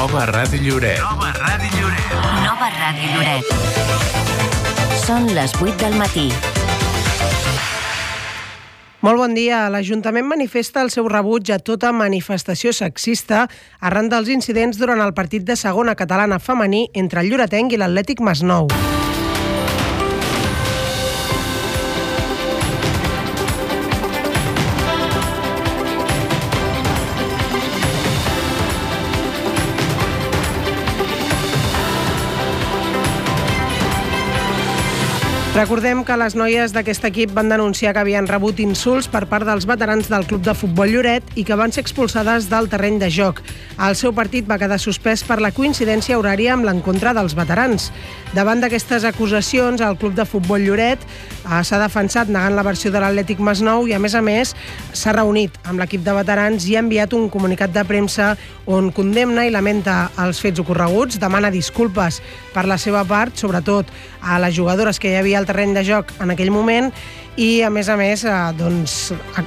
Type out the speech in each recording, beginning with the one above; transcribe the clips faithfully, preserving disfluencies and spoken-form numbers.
Nova Ràdio Lloret. Nova Ràdio Lloret. Nova Ràdio Lloret. Són les vuit del matí. Molt bon dia. L'Ajuntament manifesta el seu rebuig a tota manifestació sexista arran dels incidents durant el partit de segona catalana femení entre el lloretenc i l'Atlètic Masnou. Recordem que les noies d'aquest equip van denunciar que havien rebut insults per part dels veterans del Club de Futbol Lloret i que van ser expulsades del terreny de joc. El seu partit va quedar suspès per la coincidència horària amb l'encontre dels veterans. Davant d'aquestes acusacions, el Club de Futbol Lloret eh, s'ha defensat negant la versió de l'Atlètic Masnou i, a més a més, s'ha reunit amb l'equip de veterans i ha enviat un comunicat de premsa on condemna i lamenta els fets ocorreguts, demana disculpes per la seva part, sobretot a les jugadores que hi havia al terreny de joc en aquell moment i, a més a més, eh, doncs,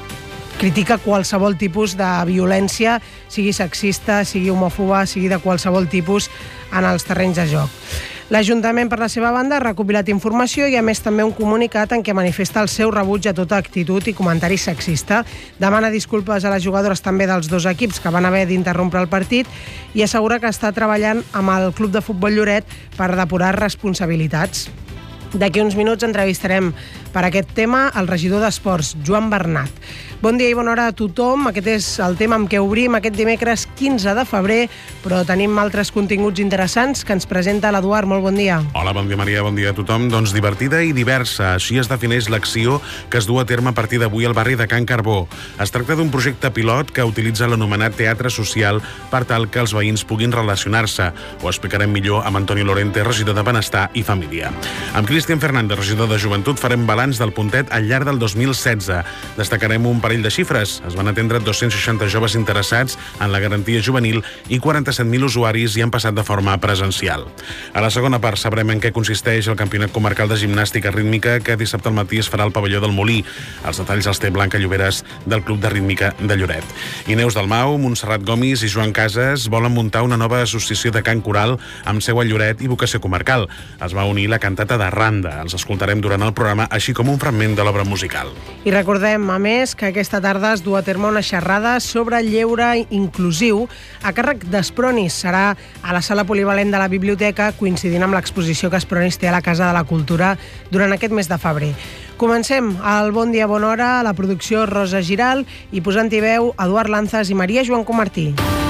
critica qualsevol tipus de violència, sigui sexista, sigui homòfoba, sigui de qualsevol tipus en els terrenys de joc. L'Ajuntament, per la seva banda, ha recopilat informació i, a més, també un comunicat en què manifesta el seu rebuig a tota actitud i comentari sexista. Demana disculpes a les jugadores també dels dos equips que van haver d'interrompre el partit i assegura que està treballant amb el Club de Futbol Lloret per depurar responsabilitats. D'aquí uns minuts entrevistarem per aquest tema el regidor d'Esports, Joan Bernat. Bon dia i bona hora a tothom. Aquest és el tema amb què obrim aquest dimecres quinze de febrer, però tenim altres continguts interessants que ens presenta l'Eduard. Molt bon dia. Hola, bon dia, Maria. Bon dia a tothom. Doncs divertida i diversa. Així es defineix l'acció que es du a terme a partir d'avui al barri de Can Carbó. Es tracta d'un projecte pilot que utilitza l'anomenat teatre social per tal que els veïns puguin relacionar-se. Ho explicarem millor amb Antoni Lorente, regidor de Benestar i Família. Amb Cristian Fernández, regidor de Joventut, farem balanç del puntet al llarg del dos mil setze. Destacarem un parell de xifres. Es van atendre dos-cents seixanta joves interessats en la garantia juvenil i quaranta-set mil usuaris hi han passat de forma presencial. A la segona part sabrem en què consisteix el Campionat Comarcal de Gimnàstica Rítmica que dissabte al matí es farà al pavelló del Molí. Els detalls els té Blanca Lloberes del Club de Rítmica de Lloret. I Neus Dalmau, Montserrat Gomis i Joan Casas volen muntar una nova associació de cant coral amb seu a Lloret i vocació comarcal. Es va unir la cantata de Randa. Els escoltarem durant el programa, així com un fragment de l'obra musical. I recordem, a més, que aquesta tarda es du a terme una xerrada sobre lleure inclusiu a càrrec d'Espronis. Serà a la sala polivalent de la biblioteca, coincidint amb l'exposició que Espronis té a la Casa de la Cultura durant aquest mes de febrer. Comencem el Bon Dia Bona Hora, a la producció Rosa Giral i posant-hi veu Eduard Lanzas i Maria Joan Comartí.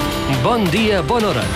Bon dia, bona hora.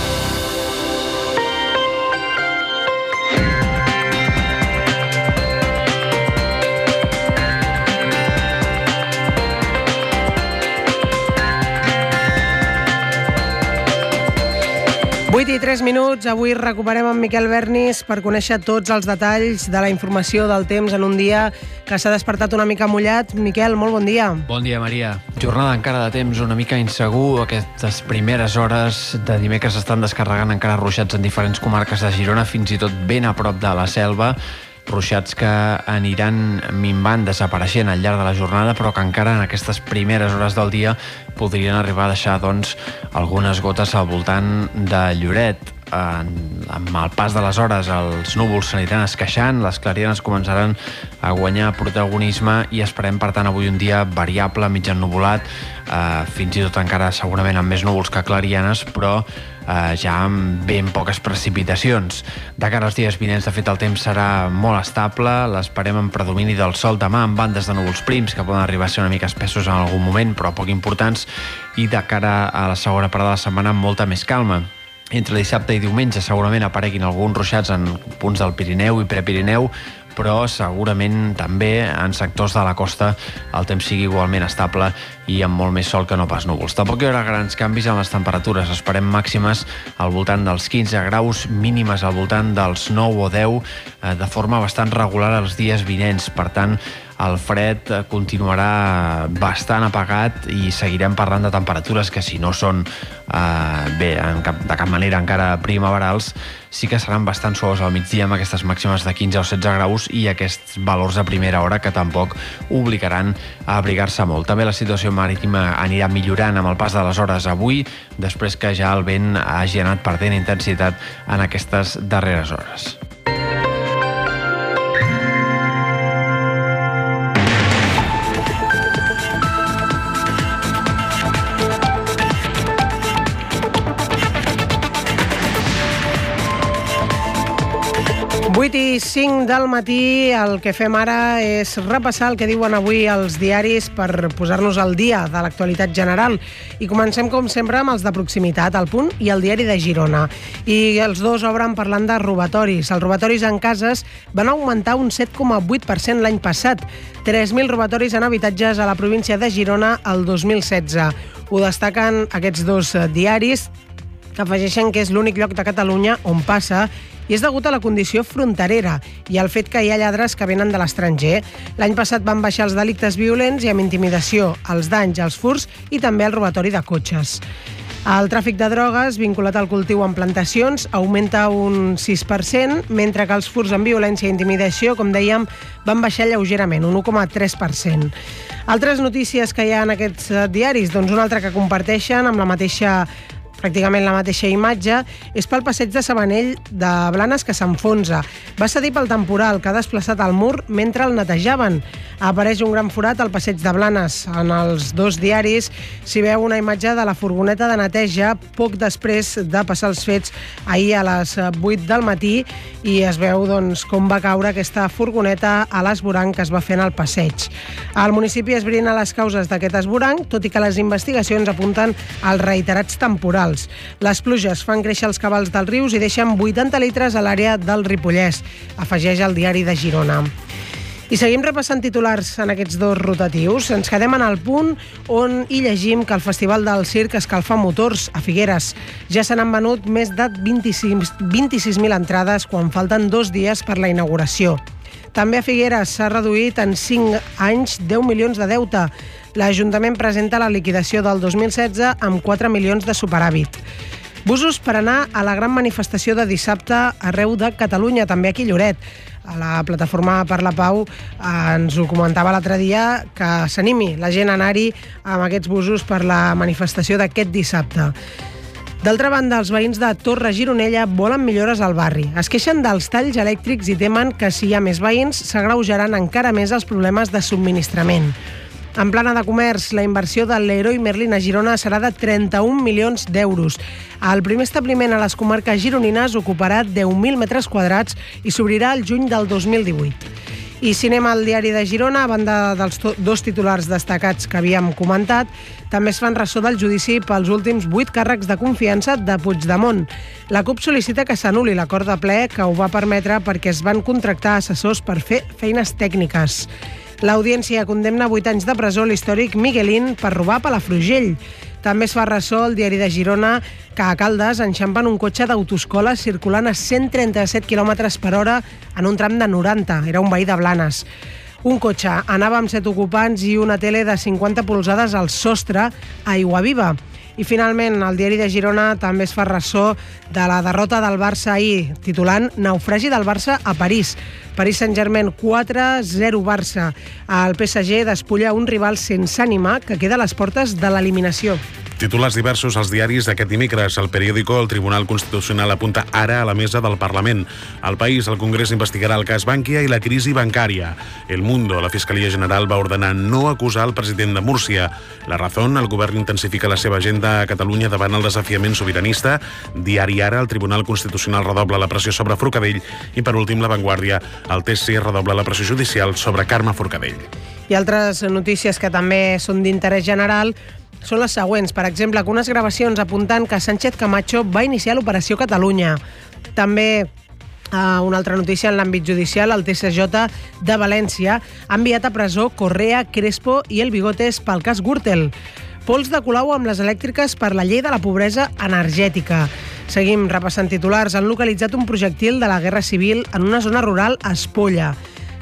vuit i tres minuts, avui recuperem amb Miquel Bernis per conèixer tots els detalls de la informació del temps en un dia que s'ha despertat una mica mullat. Miquel, molt bon dia. Bon dia, Maria. Jornada encara de temps una mica insegur. Aquestes primeres hores de dimecres estan descarregant encara ruixats en diferents comarques de Girona, fins i tot ben a prop de la Selva. Ruixats que aniran minvant, desapareixent al llarg de la jornada, però que encara en aquestes primeres hores del dia podrien arribar a deixar doncs, algunes gotes al voltant de Lloret. Amb el pas de les hores els núvols s'aniran esqueixant, les clarianes començaran a guanyar protagonisme i esperem, per tant, avui un dia variable, mig ennuvolat, eh, fins i tot encara segurament amb més núvols que clarianes, però eh, ja amb ben poques precipitacions. De cara als dies vinents, de fet, el temps serà molt estable, l'esperem en predomini del sol demà, amb bandes de núvols prims que poden arribar a ser una mica espessos en algun moment, però poc importants, i de cara a la segona part de la setmana amb molta més calma. Entre dissabte i diumenge segurament apareguin alguns ruixats en punts del Pirineu i Prepirineu, però segurament també en sectors de la costa el temps sigui igualment estable i amb molt més sol que no pas núvols. Tampoc hi haurà grans canvis en les temperatures. Esperem màximes al voltant dels quinze graus, mínimes al voltant dels nou o deu, de forma bastant regular els dies vinents. Per tant, el fred continuarà bastant apagat i seguirem parlant de temperatures que, si no són eh, bé, en cap, de cap manera encara primaverals, sí que seran bastant suaus al migdia, amb aquestes màximes de quinze o setze graus i aquests valors a primera hora que tampoc obligaran a abrigar-se molt. També la situació marítima anirà millorant amb el pas de les hores avui, després que ja el vent hagi anat perdent intensitat en aquestes darreres hores. vuit i cinc del matí, el que fem ara és repassar el que diuen avui els diaris per posar-nos al dia de l'actualitat general. I comencem, com sempre, amb els de proximitat, El Punt i el Diari de Girona. I els dos obren parlant de robatoris. Els robatoris en cases van augmentar un set coma vuit per cent l'any passat. tres mil robatoris en habitatges a la província de Girona el dos mil setze. Ho destaquen aquests dos diaris, que afegeixen que és l'únic lloc de Catalunya on passa, i és degut a la condició fronterera i al fet que hi ha lladres que venen de l'estranger. L'any passat van baixar els delictes violents i amb intimidació, els danys, els furts i també el robatori de cotxes. El tràfic de drogues vinculat al cultiu en plantacions augmenta un sis per cent, mentre que els furts amb violència i intimidació, com dèiem, van baixar lleugerament, un u coma tres per cent. Altres notícies que hi ha en aquests diaris, doncs una altra que comparteixen amb la mateixa pràcticament la mateixa imatge, és pel passeig de Sabanell de Blanes que s'enfonsa. Va cedir pel temporal que ha desplaçat el mur mentre el netejaven. Apareix un gran forat al passeig de Blanes. En els dos diaris s'hi veu una imatge de la furgoneta de neteja poc després de passar els fets ahir a les vuit del matí i es veu doncs, com va caure aquesta furgoneta a l'esvoranc que es va fer en el passeig. Al municipi esbrina les causes d'aquest esvoranc, tot i que les investigacions apunten als reiterats temporals. Les pluges fan créixer els cabals dels rius i deixen vuitanta litres a l'àrea del Ripollès, afegeix el Diari de Girona. I seguim repassant titulars en aquests dos rotatius. Ens quedem en El Punt, on hi llegim que el Festival del Circ escalfa motors a Figueres. Ja se n'han venut més de vint-i-sis mil entrades quan falten dos dies per la inauguració. També a Figueres s'ha reduït en cinc anys deu milions de deute. L'Ajuntament presenta la liquidació del dos mil setze amb quatre milions de superàvit. Busos per anar a la gran manifestació de dissabte arreu de Catalunya, també aquí a Lloret. A la Plataforma per la Pau eh, ens ho comentava l'altre dia, que s'animi la gent a anar-hi amb aquests busos per la manifestació d'aquest dissabte. D'altra banda, els veïns de Torre Gironella volen millores al barri. Es queixen dels talls elèctrics i temen que si hi ha més veïns s'agreujaran encara més els problemes de subministrament. En plana de comerç, la inversió del Leroy Merlin a Girona serà de trenta-un milions d'euros. El primer establiment a les comarques gironines ocuparà deu mil metres quadrats i s'obrirà el juny del dos mil divuit. I si anem al Diari de Girona, a banda dels dos titulars destacats que havíem comentat, també es fan ressò del judici pels últims vuit càrrecs de confiança de Puigdemont. La CUP sol·licita que s'anul·li l'acord de ple que ho va permetre perquè es van contractar assessors per fer feines tècniques. L'Audiència condemna vuit anys de presó l'històric Miguelín per robar a Palafrugell. També es fa ressò el Diari de Girona que a Caldes enxampen un cotxe d'autoescola circulant a cent trenta-set quilòmetres per hora en un tram de noranta. Era un veí de Blanes. Un cotxe anava amb set ocupants i una tele de cinquanta polzades al sostre a Aiguaviva. I finalment, el Diari de Girona també es fa ressò de la derrota del Barça ahir, titulant Naufragi del Barça a París. Paris Saint-Germain quatre zero Barça. El P S G despulla un rival sense ànima que queda a les portes de l'eliminació. Titulars diversos als diaris d'aquest dimecres. El periòdico El Tribunal Constitucional apunta ara a la mesa del Parlament. El País, el Congrés investigarà el cas Bankia i la crisi bancària. El Mundo, la Fiscalia General va ordenar no acusar el president de Múrcia. La Razón, el govern intensifica la seva agenda a Catalunya davant el desafiament sobiranista. Diari Ara, el Tribunal Constitucional redobla la pressió sobre Forcadell. I per últim, La Vanguardia, el T S C redobla la pressió judicial sobre Carme Forcadell. I altres notícies que també són d'interès general són les següents. Per exemple, algunes gravacions apuntant que Sánchez Camacho va iniciar l'Operació Catalunya. També eh, una altra notícia en l'àmbit judicial, el T S J de València ha enviat a presó Correa, Crespo i el Bigotes pel cas Gürtel. Pols de Colau amb les elèctriques per la llei de la pobresa energètica. Seguim repassant titulars. Han localitzat un projectil de la Guerra Civil en una zona rural a Espolla.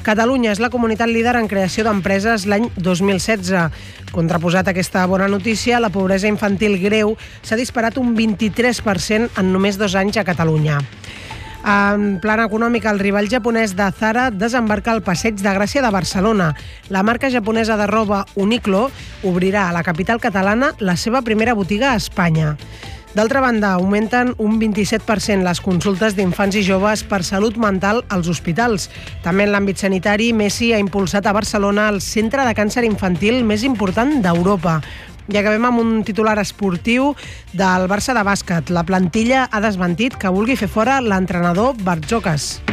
Catalunya és la comunitat líder en creació d'empreses l'any dos mil setze. Contraposat a aquesta bona notícia, la pobresa infantil greu s'ha disparat un vint-i-tres per cent en només dos anys a Catalunya. En plan econòmic, el rival japonès de Zara desembarca al Passeig de Gràcia de Barcelona. La marca japonesa de roba Uniqlo obrirà a la capital catalana la seva primera botiga a Espanya. D'altra banda, augmenten un vint-i-set per cent les consultes d'infants i joves per salut mental als hospitals. També en l'àmbit sanitari, Messi ha impulsat a Barcelona el centre de càncer infantil més important d'Europa. I acabem amb un titular esportiu del Barça de bàsquet. La plantilla ha desmentit que vulgui fer fora l'entrenador Bartzokas.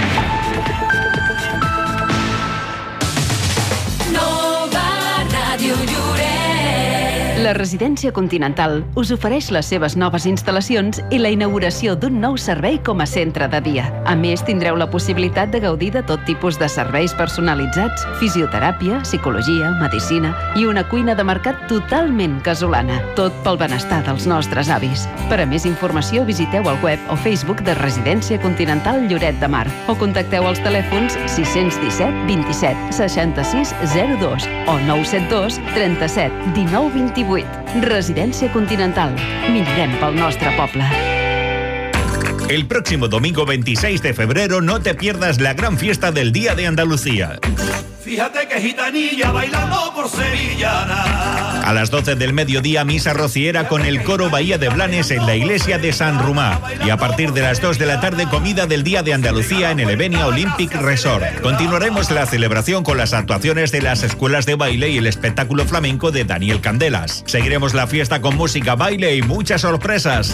La Residència Continental us ofereix les seves noves instal·lacions i la inauguració d'un nou servei com a centre de dia. A més, tindreu la possibilitat de gaudir de tot tipus de serveis personalitzats, fisioteràpia, psicologia, medicina i una cuina de mercat totalment casolana. Tot pel benestar dels nostres avis. Per a més informació, visiteu el web o Facebook de Residència Continental Lloret de Mar o contacteu als telèfons sis un set, vint-i-set, seixanta-sis, zero dos o nou set dos, trenta-set, dinou, vint-i-vuit. Residència Continental. Millorem pel nostre poble. El próximo domingo veintiséis de febrero no te pierdas la gran fiesta del Día de Andalucía. Fíjate que gitanilla bailando por sevillana. A las doce del mediodía, misa rociera con el coro Bahía de Blanes en la iglesia de San Rumá. Y a partir de las dos de la tarde, comida del Día de Andalucía en el Evenia Olympic Resort. Continuaremos la celebración con las actuaciones de las escuelas de baile y el espectáculo flamenco de Daniel Candelas. Seguiremos la fiesta con música, baile y muchas sorpresas.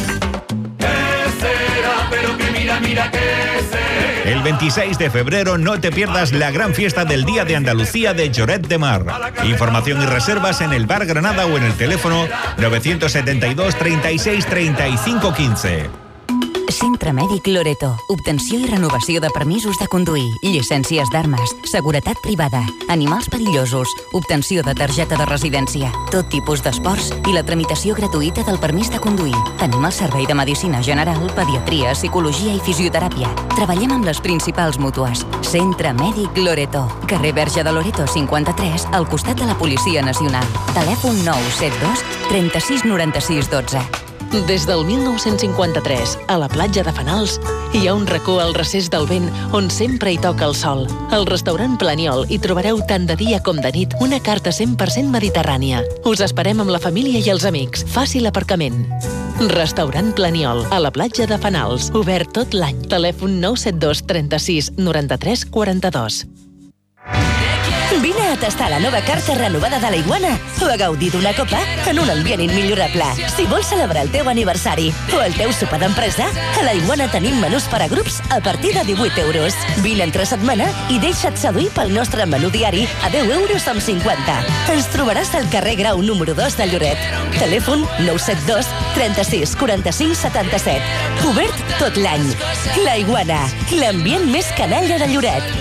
Pero que mira, mira que sé. El veintiséis de febrero no te pierdas la gran fiesta del Día de Andalucía de Lloret de Mar. Información y reservas en el Bar Granada o en el teléfono nueve setenta y dos, treinta y seis, treinta y cinco, quince. Centre Mèdic Loreto. Obtenció i renovació de permisos de conduir, llicències d'armes, seguretat privada, animals perillosos, obtenció de targeta de residència, tot tipus d'esports i la tramitació gratuïta del permís de conduir. Tenim el servei de medicina general, pediatria, psicologia i fisioteràpia. Treballem amb les principals mútues. Centre Mèdic Loreto. Carrer Verge de Loreto cinquanta-tres, al costat de la Policia Nacional. Telèfon nou set dos, trenta-sis, noranta-sis, dotze. Des del mil nou-cents cinquanta-tres, a la platja de Fanals, hi ha un racó al recés del vent on sempre hi toca el sol. Al restaurant Planiol hi trobareu tant de dia com de nit una carta cent per cent mediterrània. Us esperem amb la família i els amics. Fàcil aparcament. Restaurant Planiol, a la platja de Fanals. Obert tot l'any. Telèfon nou set dos, trenta-sis, noranta-tres, quaranta-dos. Vine a tastar la nova carta renovada de la Iguana o a gaudir d'una copa en un ambient immillorable. Si vols celebrar el teu aniversari o el teu sopar d'empresa, a la Iguana tenim menús per a grups a partir de divuit euros. Vine entre setmana i deixa't seduir pel nostre menú diari a deu euros amb cinquanta. Ens trobaràs al carrer Grau número dos de Lloret. Telèfon nou set dos, trenta-sis, quaranta-cinc, setanta-set. Obert tot l'any. La Iguana, l'ambient més canalla de Lloret.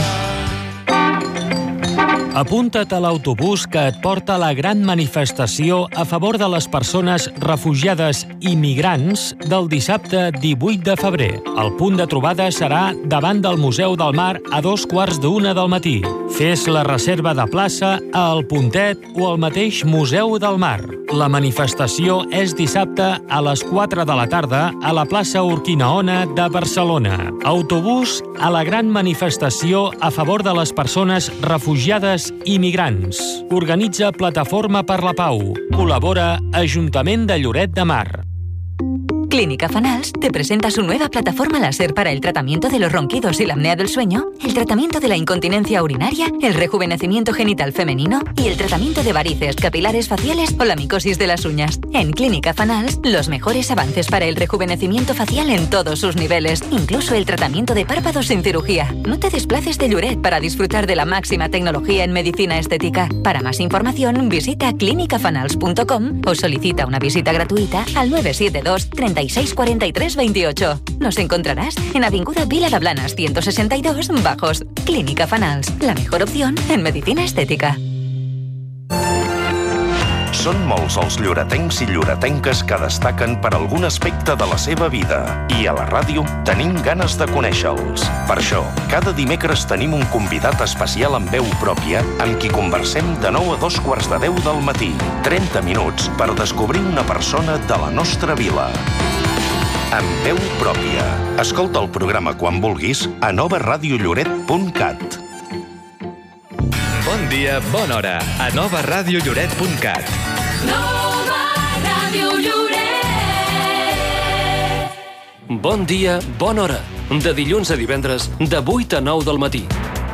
Apunta't a l'autobús que et porta a la gran manifestació a favor de les persones refugiades i migrants del dissabte divuit de febrer. El punt de trobada serà davant del Museu del Mar a dos quarts d'una del matí. Fes la reserva de plaça a El Puntet o al mateix Museu del Mar. La manifestació és dissabte a les quatre de la tarda a la plaça Urquinaona de Barcelona. Autobús a la gran manifestació a favor de les persones refugiades i migrants. Organitza Plataforma per la Pau. Col·labora Ajuntament de Lloret de Mar. Clínica Fanals te presenta su nueva plataforma láser para el tratamiento de los ronquidos y la apnea del sueño, el tratamiento de la incontinencia urinaria, el rejuvenecimiento genital femenino y el tratamiento de varices, capilares faciales o la micosis de las uñas. En Clínica Fanals, los mejores avances para el rejuvenecimiento facial en todos sus niveles, incluso el tratamiento de párpados sin cirugía. No te desplaces de Lloret para disfrutar de la máxima tecnología en medicina estética. Para más información, visita clínica fanals punto com o solicita una visita gratuita al nueve siete dos, treinta y seis, cuarenta y tres, veintiocho. Nos encontrarás en Avinguda Vila de Blanes ciento sesenta y dos, Bajos. Clínica Fanals, la mejor opción en medicina estética. Són molts els lloretencs i lloretenques que destaquen per algun aspecte de la seva vida i a la ràdio tenim ganes de conèixer-los. Per això, cada dimecres tenim un convidat especial amb veu pròpia amb qui conversem de nou a dos quarts de deu del matí. trenta minuts per descobrir una persona de la nostra vila. Amb veu pròpia. Escolta el programa quan vulguis a nova ràdio lloret punt cat. Bon dia, bona hora, a nova ràdio lloret punt cat. Nova Ràdio Lloret. Bon dia, bona hora. De dilluns a divendres, de vuit a nou del matí.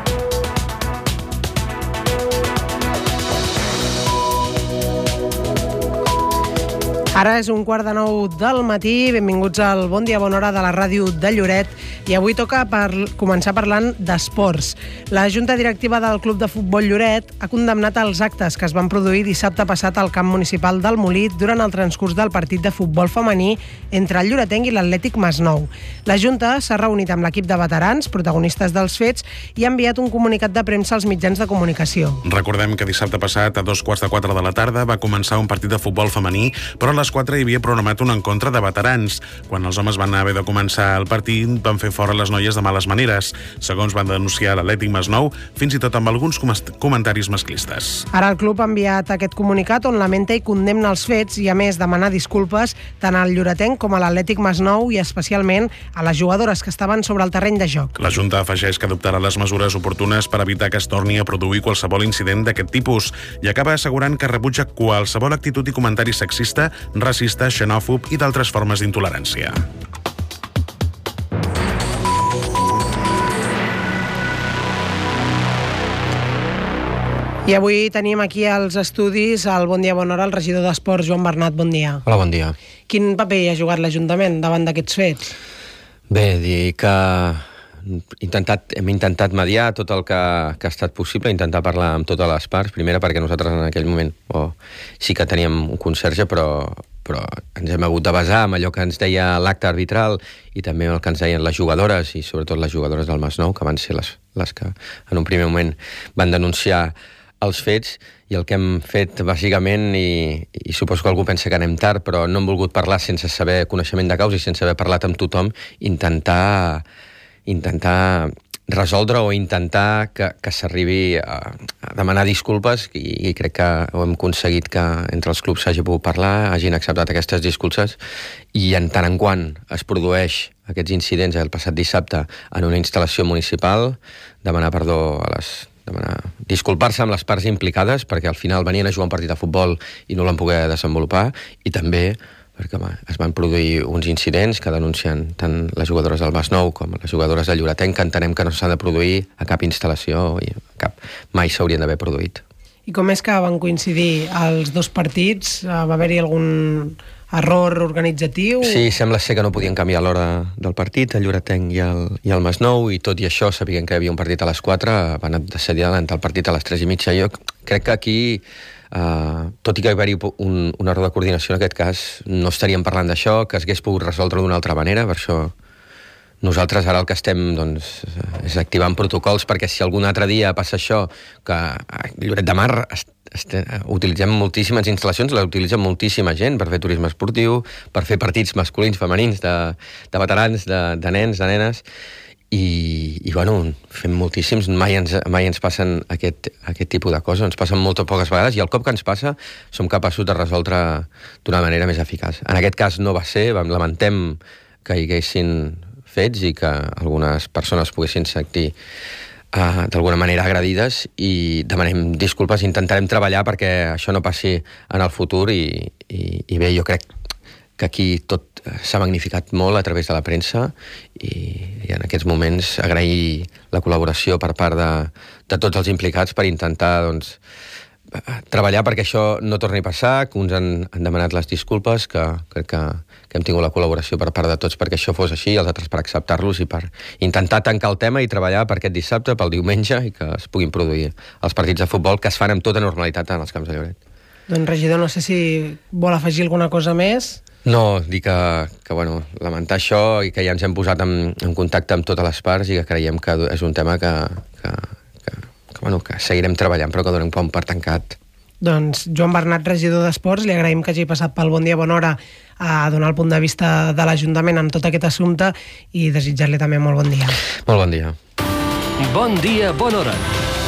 Ara és un quart de nou del matí. Benvinguts al Bon dia, bona hora de la ràdio de Lloret. I avui toca per començar parlant d'esports. La Junta Directiva del Club de Futbol Lloret ha condemnat els actes que es van produir dissabte passat al camp municipal del Molí durant el transcurs del partit de futbol femení entre el lloretenc i l'Atlètic Masnou. La Junta s'ha reunit amb l'equip de veterans, protagonistes dels fets, i ha enviat un comunicat de premsa als mitjans de comunicació. Recordem que dissabte passat, a dos quarts de quatre de la tarda, va començar un partit de futbol femení, però a les quatre hi havia programat un encontre de veterans. Quan els homes van haver de començar el partit, van fer fora les noies de males maneres. Segons van denunciar l'Atlètic Masnou, fins i tot amb alguns comentaris masclistes. Ara el club ha enviat aquest comunicat on lamenta i condemna els fets i, a més, demanar disculpes tant al lloretenc com a l'Atlètic Masnou i especialment a les jugadores que estaven sobre el terreny de joc. La Junta afegeix que adoptarà les mesures oportunes per evitar que es torni a produir qualsevol incident d'aquest tipus i acaba assegurant que rebutja qualsevol actitud i comentari sexista, racista, xenòfob i d'altres formes d'intolerància. I avui tenim aquí als estudis al Bon dia, bona hora, el regidor d'Esports, Joan Bernat. Bon dia. Hola, bon dia. Quin paper ha jugat l'Ajuntament davant d'aquests fets? Bé, dir que intentat, hem intentat mediar tot el que, que ha estat possible, intentar parlar amb totes les parts, primera perquè nosaltres en aquell moment oh, sí que teníem un conserge, però, però ens hem hagut de basar en allò que ens deia l'acte arbitral i també el que ens deien les jugadores i sobretot les jugadores del Masnou, que van ser les, les que en un primer moment van denunciar els fets, i el que hem fet bàsicament, i, i suposo que algú pensa que anem tard, però no hem volgut parlar sense saber coneixement de causa i sense haver parlat amb tothom, intentar intentar resoldre o intentar que, que s'arribi a, a demanar disculpes i, i crec que ho hem aconseguit que entre els clubs s'hagi pogut parlar, hagin acceptat aquestes disculpes i en tant en quant es produeix aquests incidents el passat dissabte en una instal·lació municipal, demanar perdó a les demanar disculpar-se amb les parts implicades perquè al final venien a jugar un partit de futbol i no l'han pogut desenvolupar i també perquè home, es van produir uns incidents que denuncien tant les jugadores del Masnou com les jugadores del Lloretenc, que entenem que no s'han de produir a cap instal·lació i a cap mai s'haurien d'haver produït. I com és que van coincidir els dos partits? Va haver-hi algun error organitzatiu? Sí, sembla ser que no podien canviar l'hora del partit, el Lloretenc i el, i el Masnou, i tot i això, sabien que hi havia un partit a les quatre, van decidir adelantar el partit a les tres i mitja. Jo crec que aquí, uh, tot i que hi va haver un, un error de coordinació en aquest cas, no estaríem parlant d'això, que es hagués pogut resoldre d'una altra manera, per això nosaltres ara el que estem doncs, és activant protocols perquè si algun altre dia passa això, que a Lloret de Mar este, utilitzem moltíssimes instal·lacions, la utilitzen moltíssima gent per fer turisme esportiu, per fer partits masculins, femenins, de, de veterans, de, de nens, de nenes, i, i bueno, fem moltíssims, mai ens, mai ens passen aquest, aquest tipus de coses, ens passen molt poques vegades i el cop que ens passa som capaços de resoldre d'una manera més eficaç. En aquest cas no va ser, vam lamentem que hi haguessin fets i que algunes persones poguessin sentir uh, d'alguna manera agredides i demanem disculpes, intentarem treballar perquè això no passi en el futur i, i, i bé, jo crec que aquí tot s'ha magnificat molt a través de la premsa i, i en aquests moments agrair la col·laboració per part de, de tots els implicats per intentar doncs, treballar perquè això no torni a passar, que uns han, han demanat les disculpes, que crec que, que hem tingut la col·laboració per part de tots perquè això fos així, els altres per acceptar-los i per intentar tancar el tema i treballar per aquest dissabte, pel diumenge, i que es puguin produir els partits de futbol que es fan amb tota normalitat en els camps de Lloret. Doncs, regidor, no sé si vol afegir alguna cosa més. No, dir que, que bueno, lamentar això i que ja ens hem posat en, en contacte amb totes les parts i que creiem que és un tema que, que, que, que, bueno, que seguirem treballant però que donem com per tancat Doncs Joan Bernat, regidor d'Esports, li agraïm que hagi passat pel Bon Dia, Bona Hora a donar el punt de vista de l'Ajuntament amb tot aquest assumpte i desitjar-li també molt bon dia. Molt bon dia. Bon dia, bona hora.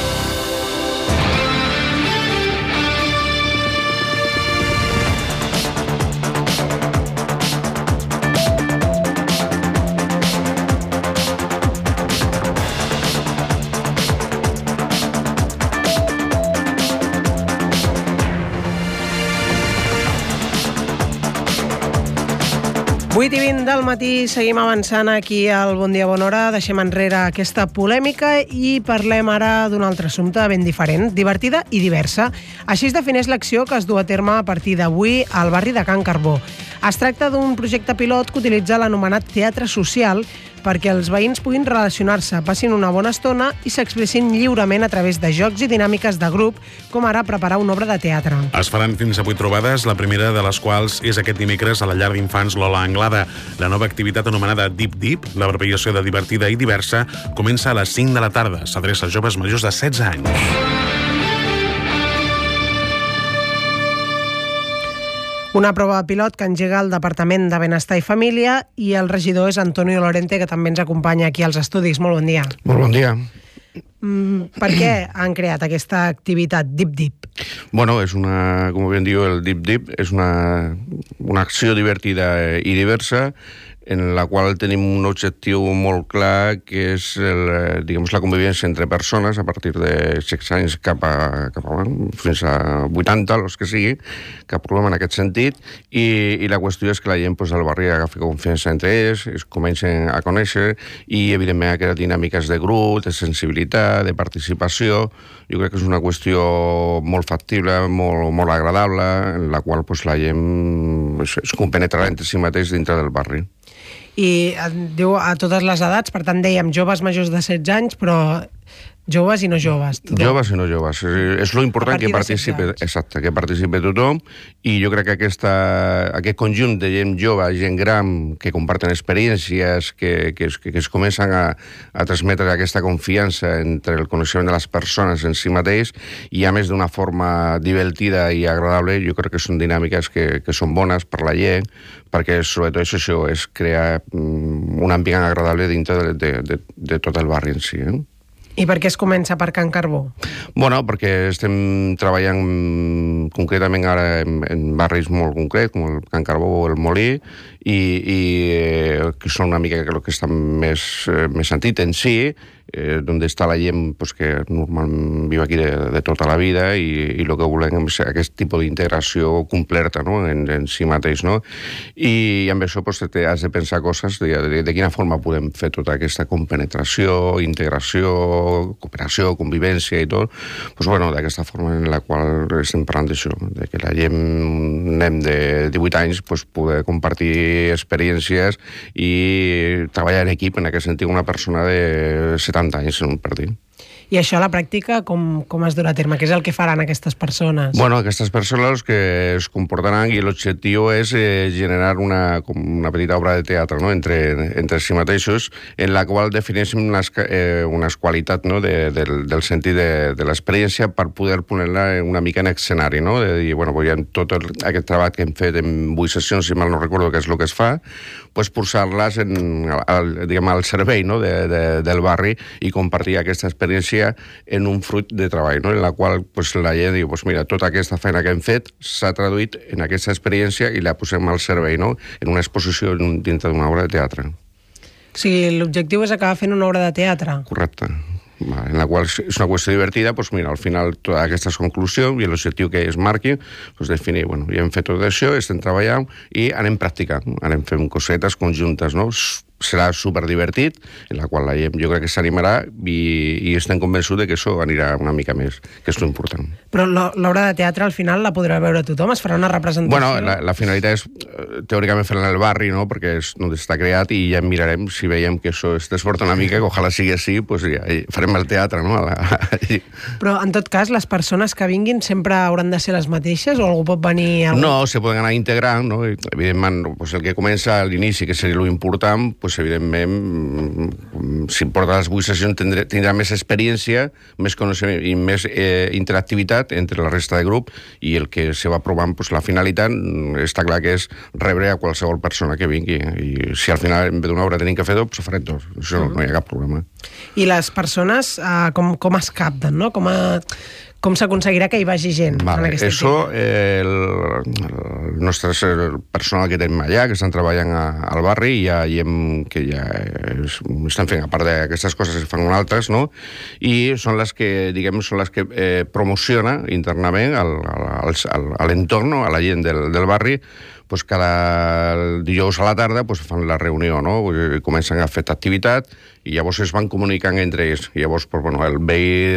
vuit i vint del matí, seguim avançant aquí al Bon Dia, Bona Hora. Deixem enrere aquesta polèmica i parlem ara d'un altre assumpte ben diferent, divertida i diversa. Així es defineix l'acció que es du a terme a partir d'avui al barri de Can Carbó. Es tracta d'un projecte pilot que utilitza l'anomenat teatre social perquè els veïns puguin relacionar-se, passin una bona estona i s'expressin lliurement a través de jocs i dinàmiques de grup, com ara preparar una obra de teatre. Es faran fins a vuit trobades, la primera de les quals és aquest dimecres a la llar d'infants Lola Anglada. La nova activitat anomenada Dip Dip, l'abreviació de divertida i diversa, comença a les cinc de la tarda. S'adreça a joves majors de setze anys. Una prova pilot que engega el Departament de Benestar i Família i el regidor és Antonio Lorente, que també ens acompanya aquí als estudis. Molt bon dia. Molt bon dia. Mm, per què han creat aquesta activitat Dip Dip? Bueno, és una, com ben diu el Dip Dip, és una, una acció divertida i diversa en la qual tenim un objectiu molt clar, que és el, diguem, la convivència entre persones a partir de setze anys cap a, cap a fins a vuitanta, els que sigui, cap problema en aquest sentit, i, i la qüestió és que la gent pues, al barri agafi confiança entre ells, es comencen a conèixer, i evidentment aquestes dinàmiques de grup, de sensibilitat, de participació, jo crec que és una qüestió molt factible, molt, molt agradable, en la qual pues, la gent es, es compenetrarà entre si mateix dintre del barri. I diu a totes les edats, per tant dèiem joves majors de setze anys, però joves i no joves. Tothom. Joves i no joves. És, és lo important que participi, exacte, que participi tothom, i jo crec que aquesta, aquest conjunt de gent jove, gent gran, que comparten experiències, que, que, es, que es comencen a, a transmetre aquesta confiança entre el coneixement de les persones en si mateix, i a més d'una forma divertida i agradable, jo crec que són dinàmiques que, que són bones per la gent, perquè sobretot és això, és crear un ambient agradable dintre de, de, de, de tot el barri en si. Eh? I per què es comença per Can Carbó? Bueno, perquè estem treballant concretament ara en, en barris molt concrets, com el Can Carbó o el Molí, i, i eh, que són una mica el que estan més, eh, més sentit en si, eh, on està la gent pues, que normalment viu aquí de, de tota la vida, i, i el que volem és aquest tipus d'integració completa, no? en, en si mateix. No? I amb això pues, te has de pensar coses de, de, de quina forma podem fer tota aquesta compenetració, integració, cooperació, convivència i tot, pues, bueno, d'aquesta forma en la qual estem parlant d'això, de que la gent, nen de divuit anys, pues, poder compartir experiències i treballar en equip, en aquest sentit, una persona de setanta anys en un partit. I això a la pràctica com, com es durà a terme? Què és el que faran aquestes persones? Bueno, aquestes persones que es comportaran, i l'objectiu és eh, generar una, com una petita obra de teatre, no? entre, entre si mateixos, en la qual defineixen unes, eh, unes qualitats, no? de, del, del sentit de, de l'experiència per poder poner-la una mica en escenari, no? De dir, bueno, pues, ja tot el, aquest treball que hem fet en vuit sessions, si mal no recordo què és el que es fa, pues, posar-les en, al, diguem, al servei, no? de, de, del barri, i compartir aquesta experiència en un fruit de treball, no? en la qual pues, la gent diu, pues, mira, tota aquesta feina que hem fet s'ha traduït en aquesta experiència i la posem al servei, no? en una exposició dintre d'una obra de teatre. O sigui, l'objectiu és acabar fent una obra de teatre. Correcte. En la qual és una qüestió divertida, doncs mira, al final totes aquestes conclusions i l'objectiu que es marqui, doncs definir, bueno, ja hem fet tot això, estem treballant i anem practicant, anem fent cosetes conjuntes, no? Serà superdivertit, en la qual la gent jo crec que s'animarà i, i estem convençuts que això anirà una mica més, que és l'important. Però l'obra de teatre al final la podrà veure tothom? Es farà una representació? Bueno, la, la finalitat és teòricament fer-la en el barri, no? Perquè és on està creat, i ja mirarem si veiem que això es desforta una mica, que ojalà sigui així, pues ja farem el teatre, no? Però en tot cas, les persones que vinguin sempre hauran de ser les mateixes o algú pot venir... Algú... No, se poden anar integrant, no? Evidentment, pues el que comença a l'inici, que seria l'important, pues pues, evidentment, si porta les vuit sessions tindrà, tindrà més experiència, més coneixement i més eh, interactivitat entre la resta de grup, i el que se va provant, pues, la finalitat està clar que és rebre a qualsevol persona que vingui, i si al final en vez d'una obra tenim que fer dos, pues farem dos, això uh-huh. no hi ha cap problema. I les persones, eh, com, com es capten, no? Com a... Com s'aconseguirà que hi vagi gent vale, en aquesta això, eh, el, el nostre el personal que tenim allà, que estan treballant a, al barri, ja veiem que ja es, estan fent, a part d'aquestes coses que fan altres, no? I són les que, diguem, són les que eh, promociona internament al, al, al, a l'entorn, a la gent del, del barri, pues cada dijous a la tarda pues fan la reunió, no? Comencen a fer activitat i llavors es van comunicant entre ells. I llavors pues, bueno, el veí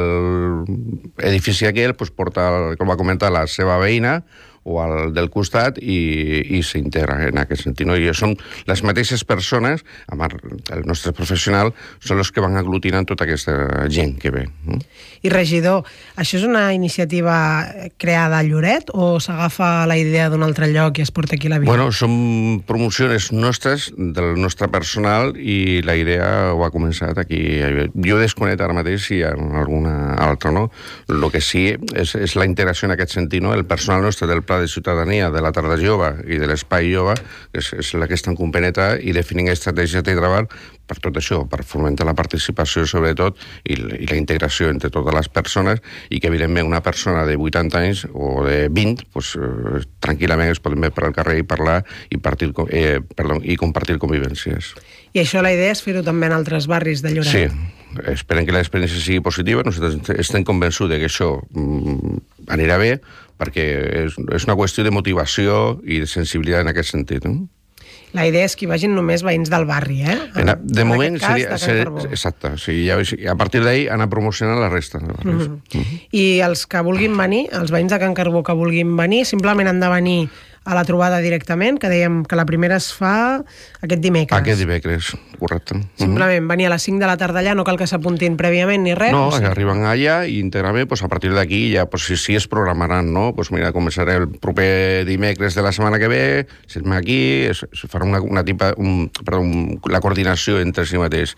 del edifici aquell pues, porta, com va comentar, la seva veïna o el del costat i, i s'integra en aquest sentit. No? I són les mateixes persones, amb el nostre professional, són els que van aglutinant tota aquesta gent que ve. No? I regidor, això és una iniciativa creada a Lloret o s'agafa la idea d'un altre lloc i es porta aquí a la vila? Bueno, són promocions nostres, del nostre personal, i la idea ho ha començat aquí. Jo desconec ara mateix si hi ha alguna altra, no? El que sí és, és la integració en aquest sentit, no? El personal nostre del Pla de Ciutadania, de la Tarda Jove i de l'Espai Jove, és, és la que estan compenetrant i definint estratègies de treball per tot això, per fomentar la participació sobretot i, i la integració entre totes les persones, i que evidentment una persona de vuitanta anys o de vint, pues, eh, tranquil·lament es poden veure per al carrer i parlar i, partir, eh, perdó, i compartir convivències. I això la idea és fer-ho també en altres barris de Lloret? Sí, esperem que l'experiència sigui positiva, nosaltres estem convençuts que això mm, anirà bé, perquè és, és una qüestió de motivació i de sensibilitat en aquest sentit, no? La idea és que hi vagin només veïns del barri, eh? En, de en moment cas, seria... seria exacte, sí, ja, a partir d'ahir anar promocionant la resta de barris. Mm -hmm. Mm -hmm. I els que vulguin venir, els veïns de Can Carbó que vulguin venir, simplement han de venir a la trobada directament, que dèiem que la primera es fa aquest dimecres. Aquest dimecres, correcte. Simplement venir a les cinc de la tarda allà, no cal que s'apuntin prèviament ni res. No, o sigui... arriben allà i íntegrament, pues, a partir d'aquí ja pues, si, si es programaran, no? Pues, mira, començaré el proper dimecres de la setmana que ve, serem aquí, es, es farà una, una tipa, un, perdó, un, la coordinació entre si mateix.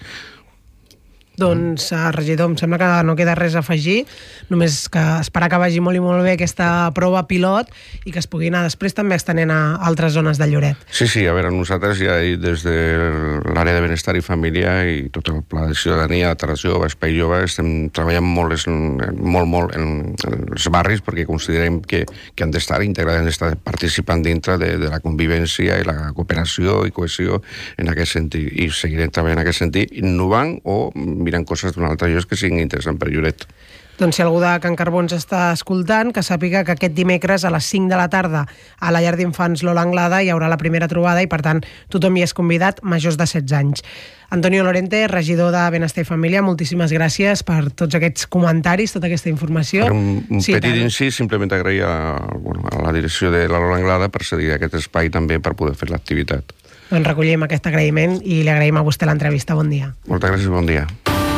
Doncs, regidor, em sembla que no queda res a afegir, només que esperar que vagi molt i molt bé aquesta prova pilot i que es pugui anar després també estenent a altres zones de Lloret. Sí, sí, a veure, nosaltres ja des de l'àrea de benestar i família i tot el pla de ciutadania, Tarda Jove, Espai Jove, estem treballant molt, molt, molt en els barris perquè considerem que, que han d'estar integrats, han d'estar participant dintre de, de la convivència i la cooperació i cohesió en aquest sentit. I seguirem treballant en aquest sentit, innovant o mirant coses d'un altre lloc que siguin interessants per Lloret. Doncs si algú de Can Carbó ens està escoltant, que sàpiga que aquest dimecres a les cinc de la tarda a la llar d'infants Lola Anglada hi haurà la primera trobada i, per tant, tothom hi és convidat, majors de setze anys. Antonio Lorente, regidor de Benestar i Família, moltíssimes gràcies per tots aquests comentaris, tota aquesta informació. Per un, un sí, petit incís, simplement agrair a, bueno, a la direcció de la Lola Anglada per cedir aquest espai també per poder fer l'activitat. Doncs recollim aquest agraïment i li agraïm a vostè l'entrevista. Bon dia. Moltes gràcies, bon dia.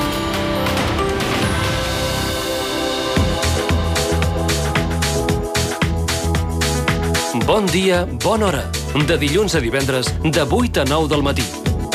Bon dia, bona hora. De dilluns a divendres, de vuit a nou del matí.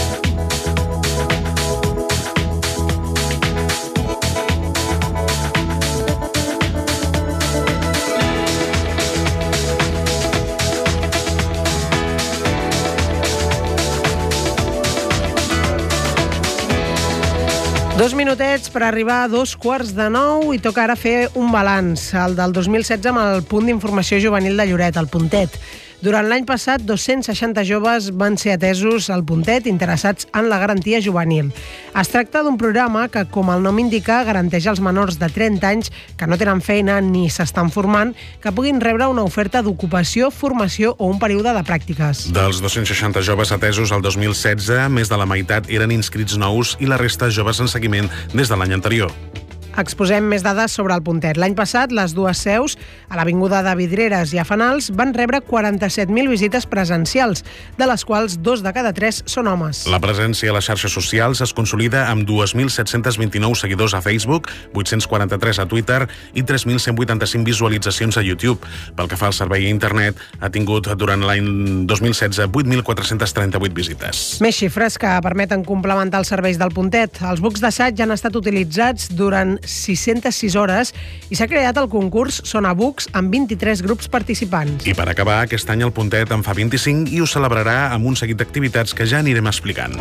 Dos minutets per arribar a dos quarts de nou i toca ara fer un balanç, el del dos mil setze amb el punt d'informació juvenil de Lloret, el Puntet. Durant l'any passat, dos-cents seixanta joves van ser atesos al Puntet interessats en la garantia juvenil. Es tracta d'un programa que, com el nom indica, garanteix als menors de trenta anys que no tenen feina ni s'estan formant que puguin rebre una oferta d'ocupació, formació o un període de pràctiques. Dels dos-cents seixanta joves atesos al dos mil setze, més de la meitat eren inscrits nous i la resta joves en seguiment des de l'any anterior. exposem més dades sobre el Puntet. L'any passat, les dues seus, a l'Avinguda de Vidreres i a Fanals, van rebre quaranta-set mil visites presencials, de les quals dos de cada tres són homes. La presència a les xarxes socials es consolida amb dos mil set-cents vint-i-nou seguidors a Facebook, vuit-cents quaranta-tres a Twitter i tres mil cent vuitanta-cinc visualitzacions a YouTube. Pel que fa al servei a internet, ha tingut durant l'any dos mil setze vuit mil quatre-cents trenta-vuit visites. Més xifres que permeten complementar els serveis del Puntet. Els bucs d'assaig han estat utilitzats durant sis-centes sis hores i s'ha creat el concurs Sona Bucs amb vint-i-tres grups participants. I per acabar, aquest any el Puntet en fa vint-i-cinc i ho celebrarà amb un seguit d'activitats que ja anirem explicant.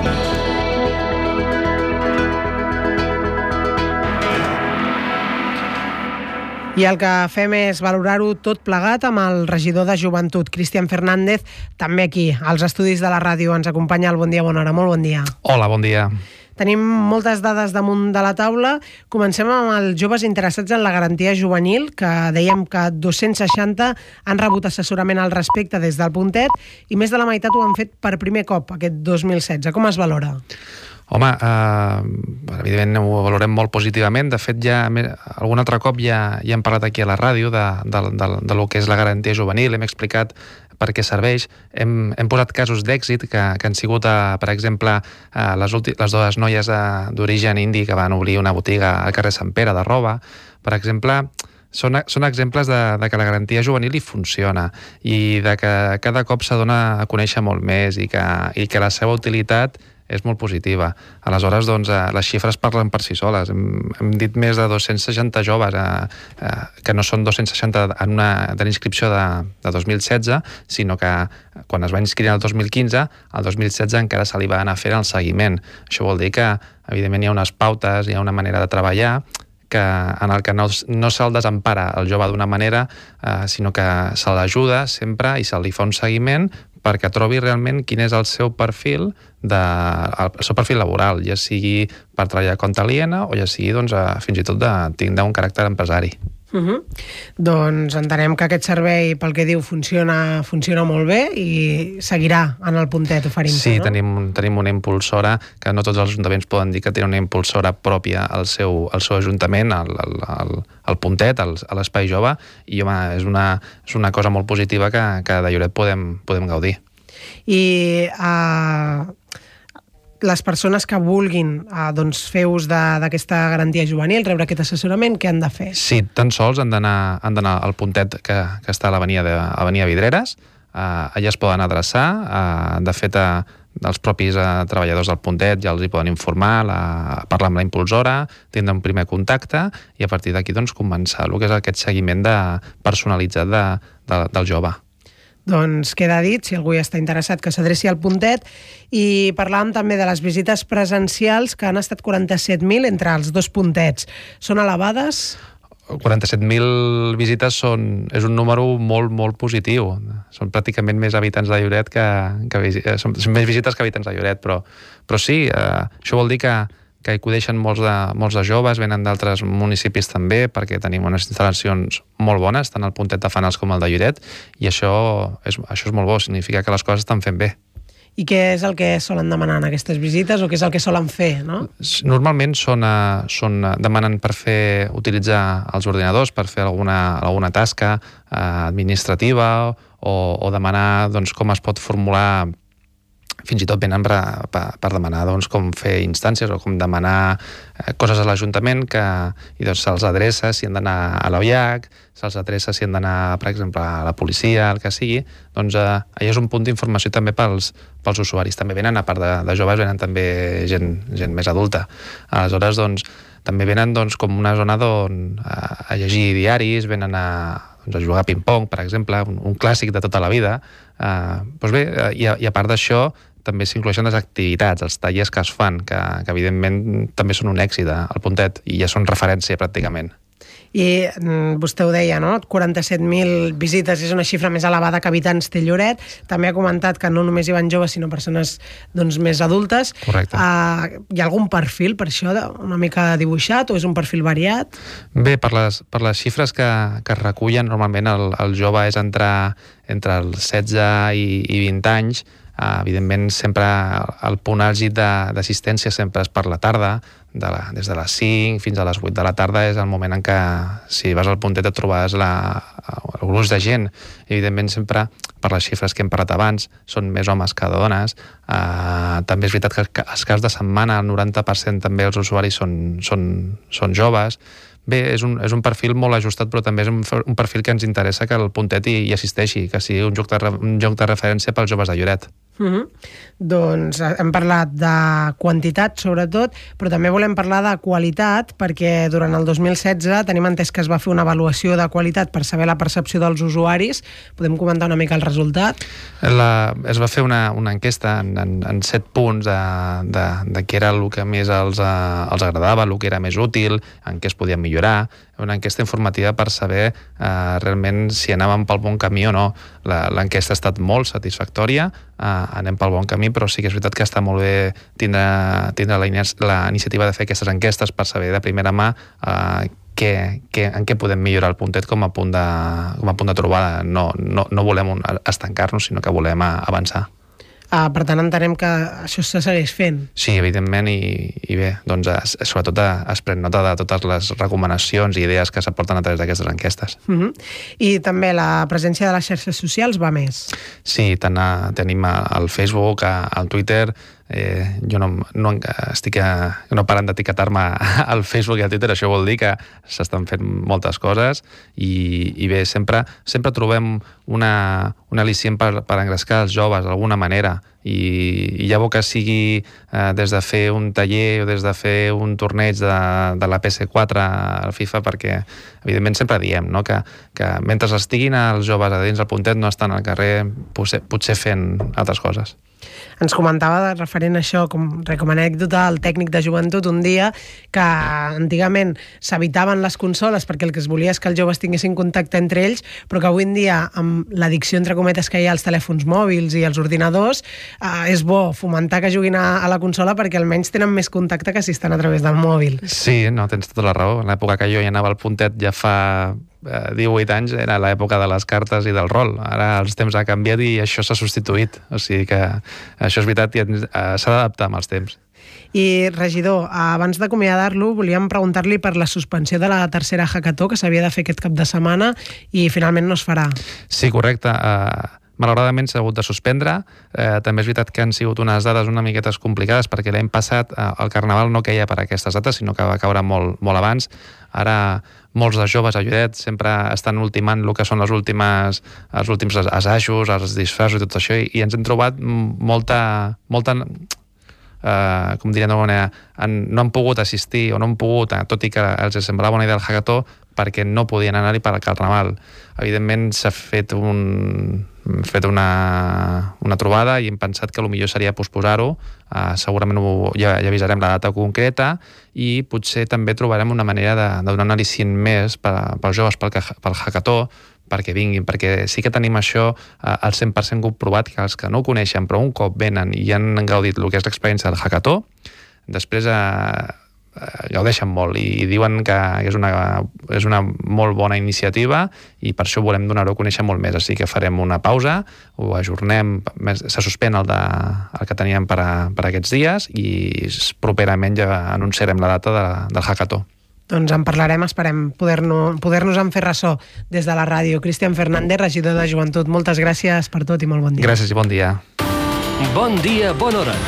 I el que fem és valorar-ho tot plegat amb el regidor de Joventut, Cristian Fernández, també aquí, als estudis de la ràdio. Ens acompanya al Bon Dia, Bona Hora. Molt bon dia. Hola, bon dia. Tenim moltes dades damunt de la taula. Comencem amb els joves interessats en la garantia juvenil, que dèiem que dos-cents seixanta han rebut assessorament al respecte des del Puntet i més de la meitat ho han fet per primer cop aquest dos mil setze. Com es valora? Home, eh, evidentment ho valorem molt positivament. De fet, ja algun altre cop ja, ja hem parlat aquí a la ràdio de, de, de, de lo que és la garantia juvenil, hem explicat per què serveix. Hem, hem posat casos d'èxit que, que han sigut, eh, per exemple, eh, les, ulti, les dues noies d'origen indi que van obrir una botiga al carrer Sant Pere de roba. Per exemple, són, són exemples de, de que la garantia juvenil hi funciona i de que cada cop s'adona a conèixer molt més i que, i que la seva utilitat és molt positiva. Aleshores, doncs, eh, les xifres parlen per si soles. Hem, hem dit més de dos-cents seixanta joves, eh, eh, que no són dos-cents seixanta en una de l'inscripció de, de dos mil setze, sinó que quan es va inscriure el dos mil quinze, el dos mil setze encara se li va anar fent el seguiment. Això vol dir que, evidentment, hi ha unes pautes, hi ha una manera de treballar que, en el que no, no se'l desempara el jove d'una manera, eh, sinó que se l'ajuda sempre i se li fa un seguiment perquè trobi realment quin és el seu perfil de, el seu perfil laboral, ja sigui per treballar compte aliena o ja sigui doncs, fins i tot de tindre un caràcter empresari. Uh-huh. Doncs entenem que aquest servei, pel que diu, funciona, funciona molt bé i seguirà en el Puntet oferint-se, sí, no? tenim, tenim una impulsora, que no tots els ajuntaments poden dir que tenen una impulsora pròpia al seu, al seu ajuntament, al, al, al Puntet, al, a l'Espai Jove, i home, és una, és una cosa molt positiva que, que de Lloret podem, podem gaudir. I uh, les persones que vulguin eh, doncs, fer ús d'aquesta garantia juvenil, rebre aquest assessorament, què han de fer? Sí, tan sols han d'anar han d'anar al Puntet que, que està a l'avenida Vidreres, eh, allà es poden adreçar, eh, de fet eh, els propis eh, treballadors del Puntet ja els hi poden informar, la, parlar amb la impulsora, tindre un primer contacte i a partir d'aquí doncs, començar el que és aquest seguiment de, personalitzat de, de, del jove. Doncs queda dit, si algú hi està interessat, que s'adreci al Puntet. I parlàvem també de les visites presencials, que han estat quaranta-set mil entre els dos Puntets. Són elevades? quaranta-set mil visites són, és un número molt, molt positiu. Són pràcticament més habitants de Lloret que, que són, són més visites que habitants de Lloret, però, però sí, eh, això vol dir que que hi acudeixen molts de, molts de joves, venen d'altres municipis també, perquè tenim unes instal·lacions molt bones, tant al Puntet de Fanals com al de Lloret, i això és, això és molt bo, significa que les coses estan fent bé. I què és el que solen demanar en aquestes visites, o què és el que solen fer, no? Normalment són, són, demanen per fer, utilitzar els ordinadors, per fer alguna, alguna tasca eh, administrativa, o, o demanar doncs, com es pot formular. Fins i tot venen per, per, per demanar doncs, com fer instàncies o com demanar eh, coses a l'Ajuntament que, i doncs se'ls adreça si han d'anar a l'O I A C, se'ls adreça si han d'anar, per exemple, a la policia, el que sigui, doncs eh, allà és un punt d'informació també pels, pels usuaris. També venen, a part de, de joves, venen també gent, gent més adulta. Aleshores, doncs, també venen doncs, com una zona on, a, a llegir diaris, venen a, doncs, a jugar a ping-pong, per exemple, un, un clàssic de tota la vida. Uh, doncs bé, i a, i a part d'això, també s'incloeixen les activitats, els tallers que es fan, que, que evidentment també són un èxit al Puntet i ja són referència pràcticament. I vostè ho deia, no? quaranta-set mil visites és una xifra més elevada que habitants té Lloret. També ha comentat que no només hi van joves, sinó persones doncs, més adultes. Correcte. Uh, hi ha algun perfil per això, una mica dibuixat, o és un perfil variat? Bé, per les, per les xifres que, que es recullen, normalment el, el jove és entre, entre els setze i, i vint anys. Uh, evidentment sempre el punt àlgid d'assistència sempre és per la tarda, de la, des de les cinc fins a les vuit de la tarda és el moment en què, si vas al puntet, et trobaràs la, el gruix de gent. Evidentment, sempre, per les xifres que hem parlat abans, són més homes que dones. Uh, també és veritat que els caps de setmana, el noranta per cent també els usuaris són, són, són joves. Bé, és un, és un perfil molt ajustat, però també és un, un perfil que ens interessa que el puntet hi, hi assisteixi, que sigui un joc de, un joc de referència pels joves de Lloret. Uh-huh. Doncs hem parlat de quantitat, sobretot, però també volem parlar de qualitat, perquè durant el dos mil setze tenim entès que es va fer una avaluació de qualitat per saber la percepció dels usuaris. Podem comentar una mica el resultat? La, es va fer una, una enquesta en, en, en set punts de, de, de què era el que més els, eh, els agradava, el que era més útil, en què es podien millorar. Una enquesta informativa per saber eh, realment si anàvem pel bon camí o no. L'enquesta ha estat molt satisfactòria, eh, anem pel bon camí, però sí que és veritat que està molt bé tindre, tindre la, la iniciativa de fer aquestes enquestes per saber de primera mà eh, que, que, en què podem millorar el puntet com a punt de, com a punt de trobada. No, no, no volem estancar-nos, sinó que volem avançar. Uh, per tant, entenem que això se segueix fent. Sí, evidentment, i, i bé, doncs, es, sobretot es pren nota de totes les recomanacions i idees que s'aporten a través d'aquestes enquestes. Uh-huh. I també la presència de les xarxes socials va més. Sí, tant a, tenim al Facebook, a, al Twitter. Eh, jo no, no estic a, no parant d'etiquetar-me al Facebook i al Twitter, això vol dir que s'estan fent moltes coses i, i bé, sempre, sempre trobem una, una al·licient per, per engrescar els joves d'alguna manera i, i ja bo que sigui eh, des de fer un taller o des de fer un torneig de, de la P S quatre al FIFA, perquè evidentment sempre diem, no? que, que mentre estiguin els joves a dins del puntet no estan al carrer potser, potser fent altres coses. Ens comentava, referent a això, com, com a anècdota, el tècnic de joventut un dia, que antigament s'evitaven les consoles perquè el que es volia és que els joves tinguessin contacte entre ells, però que avui en dia, amb l'addicció entre cometes que hi ha als telèfons mòbils i als ordinadors, eh, és bo fomentar que juguin a, a la consola perquè almenys tenen més contacte que si estan a través del mòbil. Sí, no, tens tota la raó. En l'època que jo hi anava al puntet ja fa divuit anys, era l'època de les cartes i del rol. Ara els temps ha canviat i això s'ha substituït. O sigui que això és veritat i s'ha d'adaptar amb els temps. I, regidor, abans d'acomiadar-lo, volíem preguntar-li per la suspensió de la tercera hackathon que s'havia de fer aquest cap de setmana i finalment no es farà. Sí, correcte. Uh, malauradament s'ha hagut de suspendre. Uh, també és veritat que han sigut unes dades una miquetes complicades perquè l'any passat uh, el Carnaval no queia per aquestes dates, sinó que va caure molt, molt abans. Ara molts de joves a Lloret sempre estan ultimant el que són les últimes, els últims assajos, els disfressos i tot això, i, i ens hem trobat molta... molta Uh, com diria d'alguna manera, han, no han pogut assistir o no han pogut, tot i que els semblava una idea del hackathon, perquè no podien anar-hi per al Carnaval. Evidentment s'ha fet un fet una, una trobada i hem pensat que el millor seria posposar-ho. Uh, segurament ho, ja, ja avisarem la data concreta i potser també trobarem una manera de, de donar un al·licient més per, pels joves pel, pel hackathon, perquè vinguin, perquè sí que tenim això eh, al cent per cent comprovat, que els que no ho coneixen però un cop venen i han gaudit el que és l'experiència del hackathon, després eh, eh, gaudeixen molt i, i diuen que és una, és una molt bona iniciativa i per això volem donar-ho a conèixer molt més. Així que farem una pausa, ho ajornem, se suspèn el, de, el que teníem per, a, per aquests dies i properament ja anunciarem la data de, del hackathon. Doncs en parlarem, esperem poder-nos poder-nos en fer ressò des de la ràdio. Cristian Fernández, regidor de Joventut, moltes gràcies per tot i molt bon dia. Gràcies i bon dia. Bon dia, bona hora.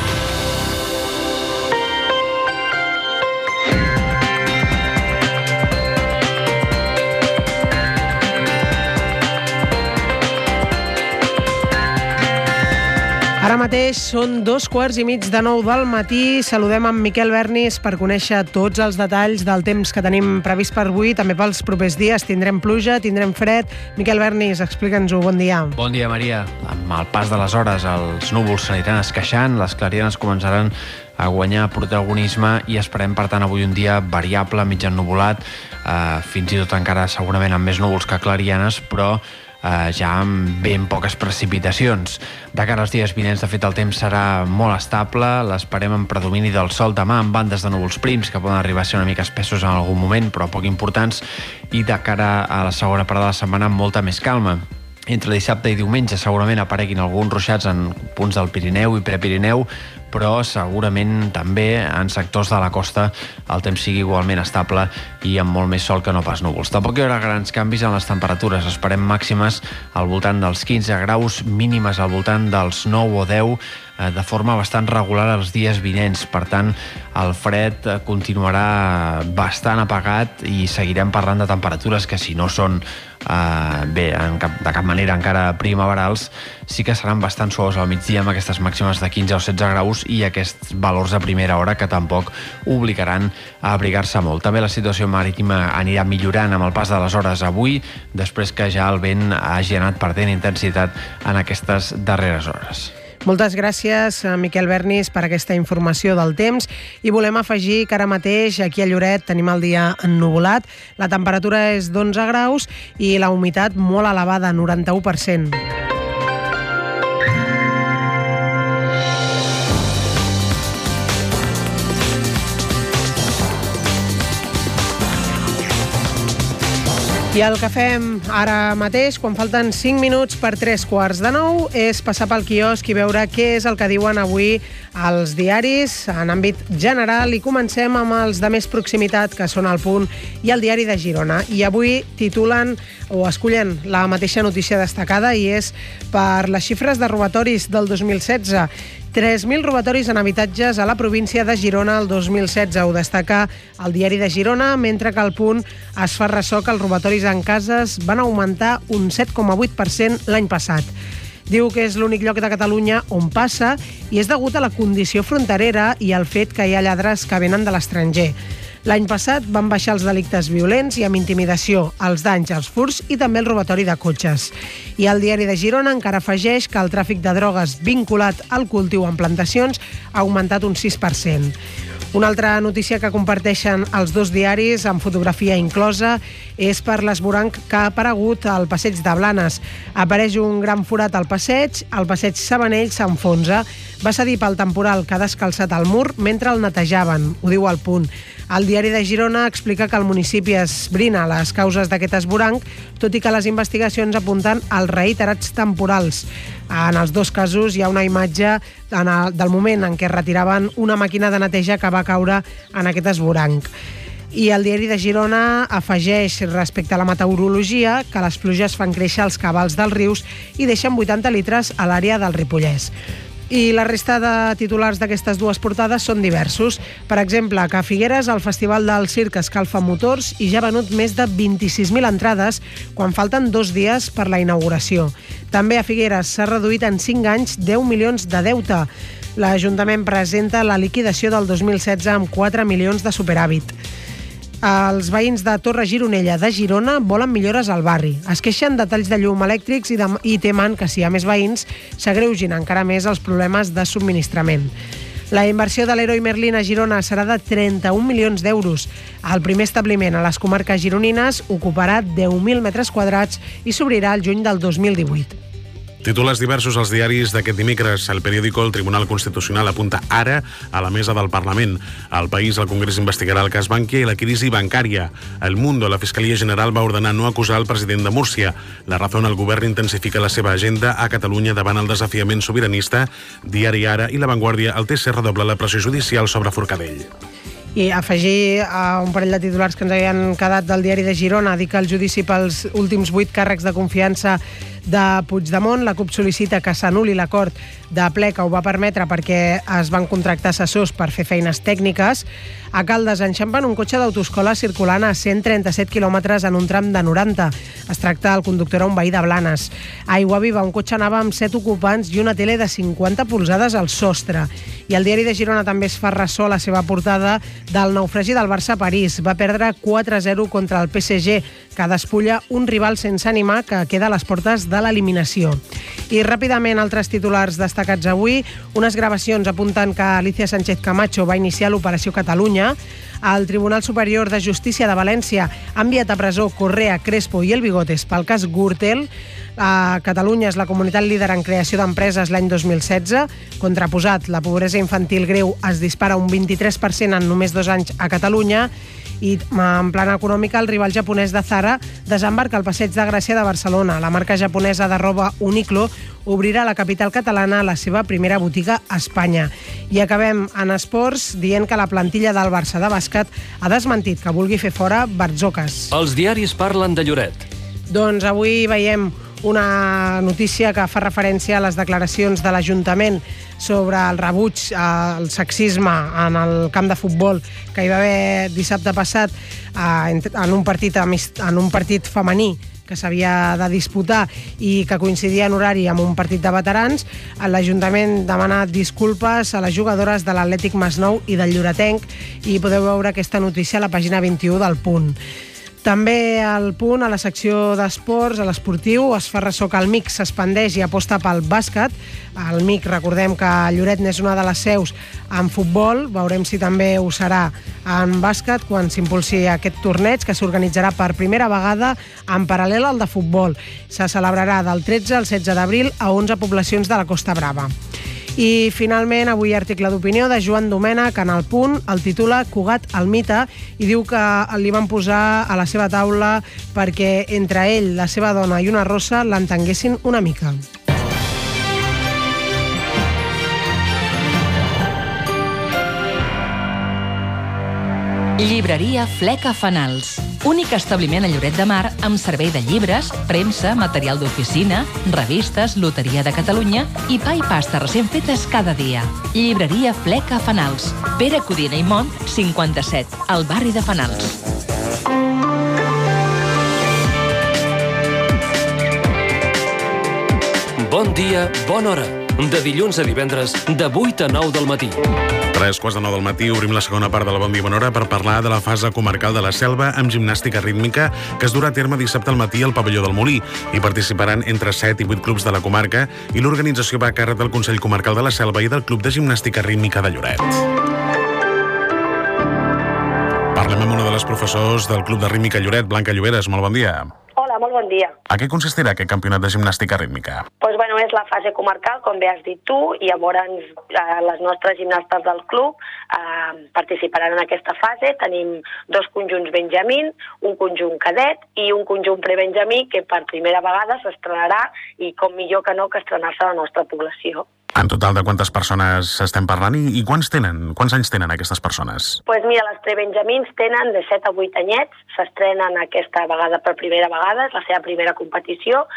Ara mateix són dos quarts i mig de nou del matí. Saludem amb Miquel Bernis per conèixer tots els detalls del temps que tenim previst per avui, també pels propers dies. Tindrem pluja, tindrem fred. Miquel Bernis, explica'ns-ho. Bon dia. Bon dia, Maria. Amb el pas de les hores, els núvols s'aniran esqueixant, les clarianes començaran a guanyar protagonisme i esperem, per tant, avui un dia variable, mig ennuvolat, eh, fins i tot encara segurament amb més núvols que clarianes, però Uh, ja amb ben poques precipitacions. De cara als dies vinents, de fet, el temps serà molt estable, l'esperem en predomini del sol demà, amb bandes de núvols prims que poden arribar a ser una mica espessos en algun moment, però poc importants, i de cara a la segona part de la setmana amb molta més calma. entre dissabte i diumenge segurament apareguin alguns ruixats en punts del Pirineu i Prepirineu, però segurament també en sectors de la costa el temps sigui igualment estable i amb molt més sol que no pas núvols. Tampoc hi haurà grans canvis en les temperatures. Esperem màximes al voltant dels quinze graus, mínimes al voltant dels nou o deu, de forma bastant regular els dies vinents. Per tant, el fred continuarà bastant apagat i seguirem parlant de temperatures que, si no són eh, bé, en cap, de cap manera encara primaverals, sí que seran bastant suaus al migdia amb aquestes màximes de quinze o setze graus i aquests valors a primera hora que tampoc obligaran a abrigar-se molt. També la situació marítima anirà millorant amb el pas de les hores avui, després que ja el vent hagi anat perdent intensitat en aquestes darreres hores. Moltes gràcies, Miquel Bernis, per aquesta informació del temps. I volem afegir que ara mateix aquí a Lloret tenim el dia ennuvolat. La temperatura és d'onze graus i la humitat molt elevada, noranta-u per cent. I el que fem ara mateix, quan falten cinc minuts per tres quarts de nou, és passar pel quiosc i veure què és el que diuen avui els diaris en àmbit general. I comencem amb els de més proximitat, que són El Punt i el Diari de Girona. I avui titulen o escollen la mateixa notícia destacada i és per les xifres de robatoris del dos mil setze. tres mil robatoris en habitatges a la província de Girona el dos mil setze. Ho destaca el Diari de Girona, mentre que El Punt es fa ressò que els robatoris en cases van augmentar un set coma vuit per cent l'any passat. Diu que és l'únic lloc de Catalunya on passa i és degut a la condició fronterera i al fet que hi ha lladres que venen de l'estranger. L'any passat van baixar els delictes violents i amb intimidació, els danys, els furts i també el robatori de cotxes. I el Diari de Girona encara afegeix que el tràfic de drogues vinculat al cultiu en plantacions ha augmentat un sis per cent. Una altra notícia que comparteixen els dos diaris, amb fotografia inclosa, és per l'esvoranc que ha aparegut al passeig de Blanes. Apareix un gran forat al passeig, el passeig Sabanell s'enfonsa. Va cedir pel temporal que ha descalçat el mur mentre el netejaven, ho diu El Punt. El Diari de Girona explica que el municipi esbrina les causes d'aquest esvoranc, tot i que les investigacions apunten als reiterats temporals. En els dos casos hi ha una imatge en el, del moment en què retiraven una màquina de neteja que va caure en aquest esvoranc. I el Diari de Girona afegeix respecte a la meteorologia que les pluges fan créixer els cabals dels rius i deixen vuitanta litres a l'àrea del Ripollès. I la resta de titulars d'aquestes dues portades són diversos. Per exemple, que a Figueres el Festival del Circ escalfa motors i ja ha venut més de vint-i-sis mil entrades quan falten dos dies per la inauguració. També a Figueres s'ha reduït en cinc anys deu milions de deute. L'Ajuntament presenta la liquidació del dos mil setze amb quatre milions de superàvit. Els veïns de Torre Gironella de Girona volen millores al barri. Es queixen de talls de llum elèctrics i, de, i temen que, si hi ha més veïns, s'agreugin encara més els problemes de subministrament. La inversió de l'Heroi Merlin a Girona serà de trenta-un milions d'euros. El primer establiment a les comarques gironines ocuparà deu mil metres quadrats i s'obrirà el juny del dos mil divuit. Titulars diversos als diaris d'aquest dimecres. El periòdico El Tribunal Constitucional apunta ara a la mesa del Parlament. Al País, el Congrés investigarà el cas Bankia i la crisi bancària. El Mundo, la Fiscalia General va ordenar no acusar el president de Múrcia. La Razón, el govern intensifica la seva agenda a Catalunya davant el desafiament sobiranista. Diari Ara i La Vanguardia, el T C redobla la pressió judicial sobre Forcadell. I afegir a un parell de titulars que ens havien quedat del Diari de Girona, dir que el judici pels últims vuit càrrecs de confiança de Puigdemont, la CUP sol·licita que s'anul·li l'acord de ple que ho va permetre perquè es van contractar assessors per fer feines tècniques. A Caldes enxampen un cotxe d'autoescola circulant a cent trenta-set quilòmetres en un tram de noranta. Es tracta del conductor a un veí de Blanes. A Aiguaviva, un cotxe anava amb set ocupants i una tele de cinquanta polzades al sostre. I el Diari de Girona també es fa ressò a la seva portada del naufragi del Barça a París. Va perdre quatre a zero contra el P S G, que despulla un rival sense ànima que queda a les portes de l'eliminació. I ràpidament, altres titulars destacats avui. Unes gravacions apunten que Alicia Sánchez Camacho va iniciar l'Operació Catalunya. El Tribunal Superior de Justícia de València ha enviat a presó Correa, Crespo i El Bigotes pel cas Gürtel. A Catalunya és la comunitat líder en creació d'empreses l'any dos mil setze. Contraposat, la pobresa infantil greu es dispara un vint-i-tres per cent en només dos anys a Catalunya. I en plana econòmica, el rival japonès de Zara desembarca al Passeig de Gràcia de Barcelona. La marca japonesa de roba Uniqlo obrirà a la capital catalana la seva primera botiga a Espanya. I acabem en esports dient que la plantilla del Barça de bàsquet ha desmentit que vulgui fer fora Barzokas. Els diaris parlen de Lloret. Doncs avui veiem una notícia que fa referència a les declaracions de l'Ajuntament sobre el rebuig al sexisme en el camp de futbol que hi va haver dissabte passat en un partit, en un partit femení que s'havia de disputar i que coincidia en horari amb un partit de veterans. L'Ajuntament demana disculpes a les jugadores de l'Atlètic Masnou i del Lloretenc i podeu veure aquesta notícia a la pàgina vint-i-u del Punt. També al Punt, a la secció d'esports, a l'esportiu, es fa ressò que el M I C s'expandeix i aposta pel bàsquet. El M I C, recordem que Lloret n'és una de les seus en futbol. Veurem si també ho serà en bàsquet quan s'impulsi aquest torneig que s'organitzarà per primera vegada en paral·lel al de futbol. Se celebrarà del tretze al setze d'abril a onze poblacions de la Costa Brava. I finalment, avui article d'opinió de Joan Domènech en el Punt, el titula Cugat el mite, i diu que li van posar a la seva taula perquè entre ell, la seva dona i una rossa l'entenguessin una mica. Llibreria Fleca Fanals. Únic establiment a Lloret de Mar amb servei de llibres, premsa, material d'oficina, revistes, loteria de Catalunya i pa i pasta recent fetes cada dia. Llibreria Fleca Fanals. Pere Codina i Mont, cinquanta-set, al barri de Fanals. Bon dia, bona hora. De dilluns a divendres, de vuit a nou del matí. Tres quarts de nou del matí obrim la segona part de la Bon Dia Bona Hora per parlar de la fase comarcal de la Selva amb gimnàstica rítmica que es durà a terme dissabte al matí al pavelló del Molí. Hi participaran entre set i vuit clubs de la comarca i l'organització va a càrrec del Consell Comarcal de la Selva i del Club de Gimnàstica Rítmica de Lloret. Parlem amb una de les professors del Club de Rítmica Lloret, Blanca Lloberes. Molt bon dia. Hola, molt bon dia. A què consistirà aquest campionat de gimnàstica rítmica? Pues, bueno, és la fase comarcal, com bé has dit tu, i llavors eh, les nostres gimnastes del club eh, participaran en aquesta fase. Tenim dos conjunts benjamín, un conjunt cadet i un conjunt prebenjamí que per primera vegada s'estrenarà i com millor que no que estrenar-se a la nostra població. En total, de quantes persones estem parlant i, i quants tenen? Quants anys tenen aquestes persones? Doncs pues mira, les prebenjamins tenen de set a vuit anyets, s'estrenen aquesta vegada per primera vegada, és la seva primera competició,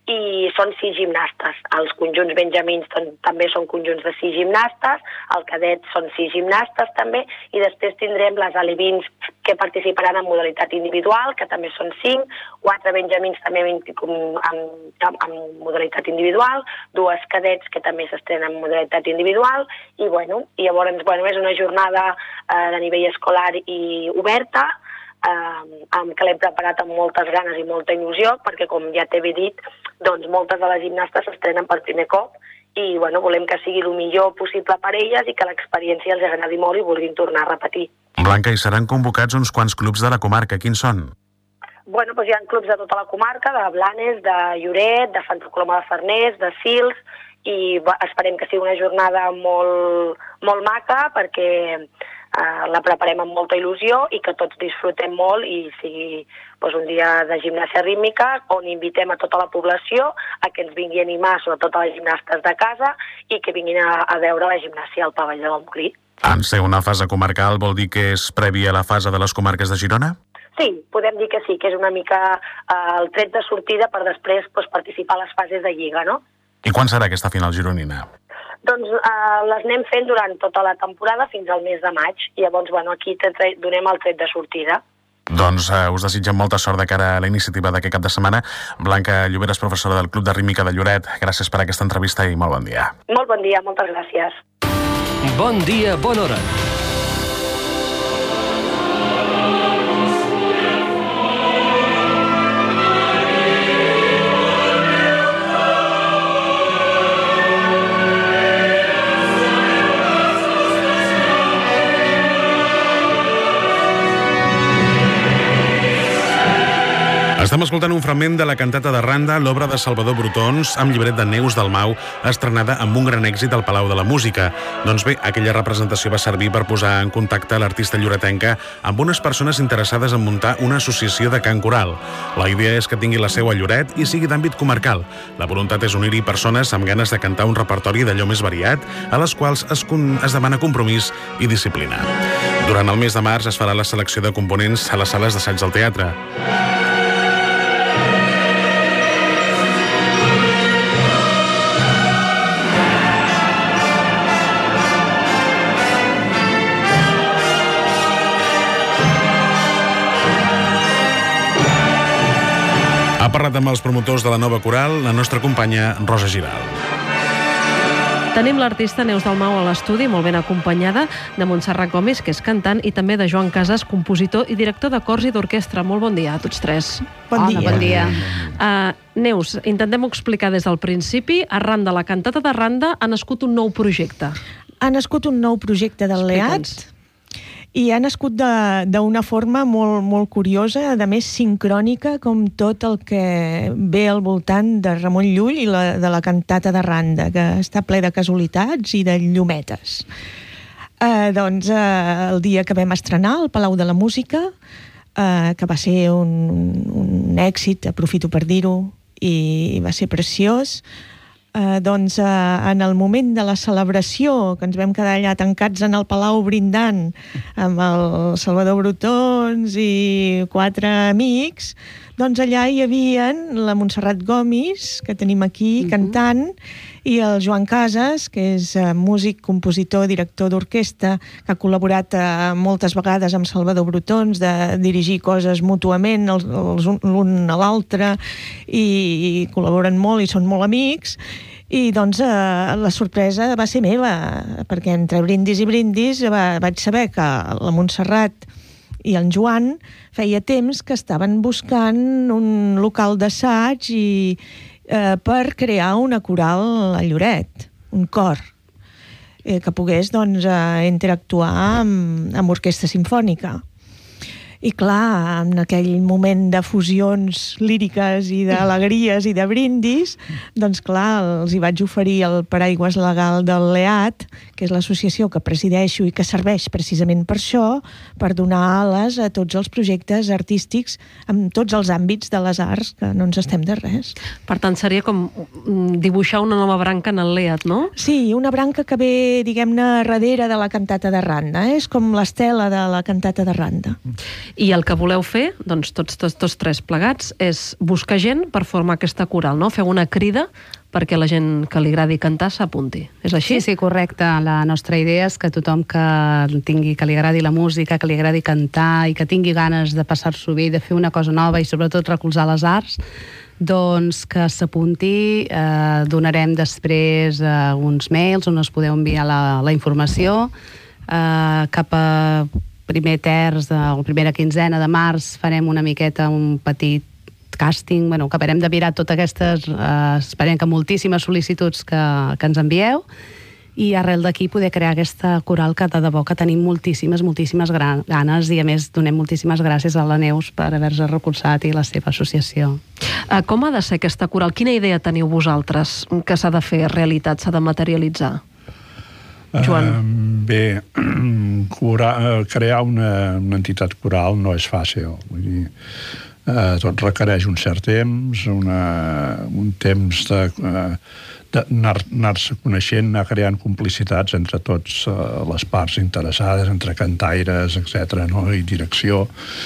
i són sis gimnastes. Els conjunts benjamins també són conjunts de sis gimnastes, el cadet són sis gimnastes també, i després tindrem les alevins que participaran en modalitat individual, que també són cinc, quatre benjamins també en, en, en modalitat individual, dues cadets que també s'estrenen en modalitat individual, i bueno, i llavors bueno, és una jornada eh, de nivell escolar i oberta, eh, amb que l'hem preparat amb moltes ganes i molta il·lusió, perquè com ja t'he dit, doncs moltes de les gimnastes s'estrenen per primer cop i bueno, volem que sigui el millor possible per elles i que l'experiència els agradi molt i vulguin tornar a repetir. Blanca, hi seran convocats uns quants clubs de la comarca. Quins són? Bueno, doncs hi ha clubs de tota la comarca, de Blanes, de Lloret, de Santa Coloma de Farners, de Sils, i esperem que sigui una jornada molt, molt maca perquè eh, la preparem amb molta il·lusió i que tots disfrutem molt i sigui doncs, un dia de gimnàsia rítmica on invitem a tota la població a que ens vingui a animar, sobretot a les gimnastes de casa, i que vinguin a, a veure la gimnàsia al pavelló del Molí. En ser una fase comarcal vol dir que és prèvia a la fase de les comarques de Girona? Sí, podem dir que sí, que és una mica eh, el tret de sortida per després doncs, participar a les fases de Lliga, no? I quan serà aquesta final gironina? Doncs eh, les anem fent durant tota la temporada fins al mes de maig. I llavors, bueno, aquí te donem el tret de sortida. Doncs eh, us desitgem molta sort de cara a la iniciativa d'aquest cap de setmana. Blanca Lloberes, professora del Club de Rítmica de Lloret, gràcies per aquesta entrevista i molt bon dia. Molt bon dia, moltes gràcies. Bon dia, bona hora. Estem Estem escoltant un fragment de la cantata de Randa, l'obra de Salvador Brotons, amb llibret de Neus Dalmau, estrenada amb un gran èxit al Palau de la Música. Doncs bé, aquella representació va servir per posar en contacte l'artista lloretenca amb unes persones interessades en muntar una associació de cant coral. La idea és que tingui la seu a Lloret i sigui d'àmbit comarcal. La voluntat és unir-hi persones amb ganes de cantar un repertori d'allò més variat, a les quals es, con es demana compromís i disciplina. Durant el mes de març es farà la selecció de components a les sales d'assaig del teatre. Ha parlat amb els promotors de la nova coral la nostra companya Rosa Giral. Tenim l'artista Neus Dalmau a l'estudi, molt ben acompanyada de Montserrat Gomis, que és cantant, i també de Joan Casas, compositor i director de cors i d'orquestra. Molt bon dia a tots tres. Bon dia. Bon dia. Uh, Neus, intentem explicar des del principi. Arran de la cantata de Randa ha nascut un nou projecte. Ha nascut un nou projecte del Leat i ha nascut d'una forma molt, molt curiosa, a més sincrònica, com tot el que ve al voltant de Ramon Llull i la, de la cantata de Randa, que està ple de casualitats i de llumetes. Eh, doncs eh, el dia que vam estrenar al Palau de la Música, eh, que va ser un, un èxit, aprofito per dir-ho, i va ser preciós, Eh, doncs eh, en el moment de la celebració, que ens vam quedar allà tancats en el Palau brindant amb el Salvador Brotons i quatre amics, doncs allà hi havia la Montserrat Gomis, que tenim aquí, cantant, i el Joan Casas, que és eh, músic, compositor, director d'orquestra, que ha col·laborat eh, moltes vegades amb Salvador Brotons, de dirigir coses mútuament els, els, l'un a l'altre, i, i col·laboren molt i són molt amics. I doncs eh, la sorpresa va ser meva, perquè entre brindis i brindis va, vaig saber que la Montserrat i el Joan feia temps que estaven buscant un local d'assaig i eh, per crear una coral a Lloret, un cor, eh, que pogués doncs, eh, interactuar amb, amb orquestra simfònica. I clar, en aquell moment de fusions líriques i d'alegries i de brindis, doncs clar, els hi vaig oferir el paraigües legal del Leat, que és l'associació que presideixo i que serveix precisament per això, per donar ales a tots els projectes artístics en tots els àmbits de les arts, que no ens estem de res. Per tant, seria com dibuixar una nova branca en el Leat, no? Sí, una branca que ve, diguem-ne, darrere de la cantata de Randa, eh? És com l'estela de la cantata de Randa. I el que voleu fer, doncs tots, tots, tots tres plegats, és buscar gent per formar aquesta coral, no? Feu una crida perquè la gent que li agradi cantar s'apunti. És així? Sí, sí, correcte. La nostra idea és que tothom que tingui, que li agradi la música, que li agradi cantar i que tingui ganes de passar-s'ho bé, de fer una cosa nova i sobretot recolzar les arts, doncs que s'apunti. Eh, donarem després eh, uns mails on us podeu enviar la, la informació. Eh, cap a primer terç, de, o primera quinzena de març, farem una miqueta un petit càsting, bueno, que acabarem de mirar totes aquestes, eh, esperem que moltíssimes sol·licituds que, que ens envieu, i arrel d'aquí poder crear aquesta coral que de debò que tenim moltíssimes, moltíssimes ganes, i a més donem moltíssimes gràcies a la Neus per haver-se recolzat i la seva associació. Uh, com ha de ser aquesta coral? Quina idea teniu vosaltres que s'ha de fer realitat, s'ha de materialitzar? Joan. Uh, bé, cura, crear una, una entitat coral no és fàcil. Vull dir, uh, tot requereix un cert temps, una, un temps de... Uh, d'anar-se coneixent, anar creant complicitats entre tots uh, les parts interessades, entre cantaires, etcètera, no? I direcció.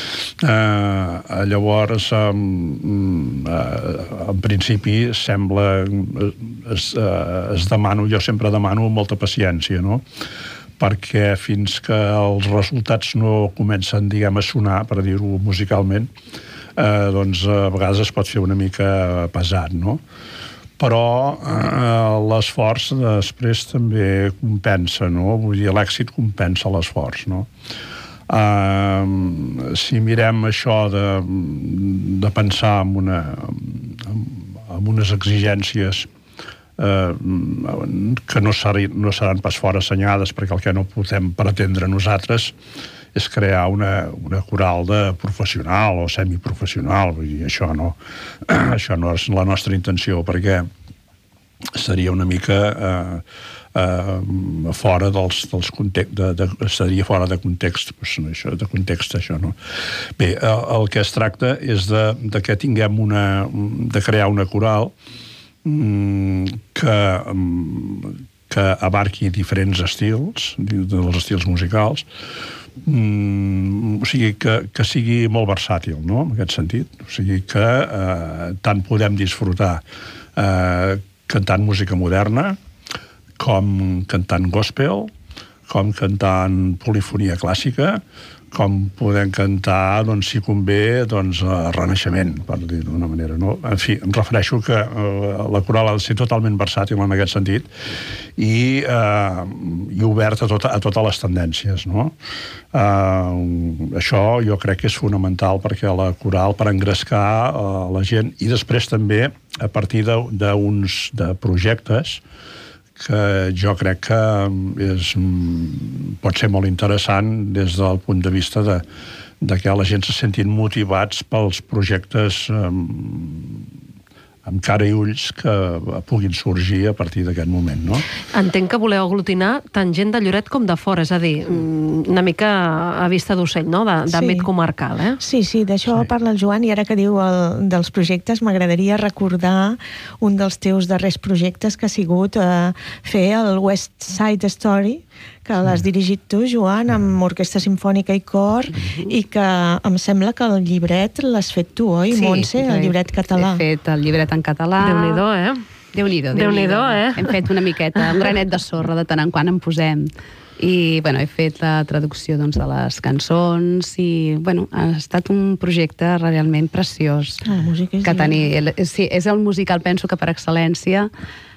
Uh, llavors, um, uh, en principi, sembla... Es, uh, es demano, jo sempre demano molta paciència, no? Perquè fins que els resultats no comencen, diguem, a sonar, per dir-ho musicalment, uh, doncs a vegades es pot fer una mica pesat, no? Però eh, l'esforç després també compensa, no? Vull dir, l'èxit compensa l'esforç, no? Eh, si mirem això de, de pensar en, una, en unes exigències eh, que no, ser, no seran pas fora assenyades, perquè el que no podem pretendre nosaltres és crear una, una coral de professional o semiprofessional, vull dir, això no, això no és la nostra intenció, perquè seria una mica eh, eh, fora dels, dels context, de, de, estaria fora de context, pues, això, de context, això, no? Bé, el, el que es tracta és de, de que tinguem una, de crear una coral mm, que, que abarqui diferents estils, dels estils musicals, mm, o sigui, que, que sigui molt versàtil, no?, en aquest sentit. O sigui, que eh, tant podem disfrutar eh, cantant música moderna, com cantant gospel, com cantant polifonia clàssica, com podem cantar, doncs, si convé, doncs, renaixement, per dir d'una manera, no? En fi, em refereixo que eh, la coral ha de ser totalment versàtil en aquest sentit i, eh, i obert a, tot, a totes les tendències, no? Eh, això jo crec que és fonamental perquè la coral, per engrescar eh, la gent, i després també a partir d'uns de, de projectes que jo crec que és, pot ser molt interessant des del punt de vista de, de que la gent se sentin motivats pels projectes eh, amb cara i ulls que puguin sorgir a partir d'aquest moment, no? Entenc que voleu aglutinar tant gent de Lloret com de fora, és a dir, una mica a vista d'ocell, no?, d'àmbit Sí. comarcal, eh? Sí, sí, d'això sí. parla el Joan, i ara que diu el, dels projectes, m'agradaria recordar un dels teus darrers projectes que ha sigut eh, fer el West Side Story, que l'has dirigit tu, Joan, amb orquestra simfònica i cor, i que em sembla que el llibret l'has fet tu, oi, Sí, Montse, el llibret català? He fet el llibret en català. Déu-n'hi-do, eh? Déu-n'hi-do, Déu-n'hi-do, eh? Hem fet una miqueta, un granet de sorra, de tant en quant en posem. I, bueno, he fet la traducció, doncs, de les cançons i, bueno, ha estat un projecte realment preciós. Ah, la música és que tenir, sí, és el musical, penso que per excel·lència,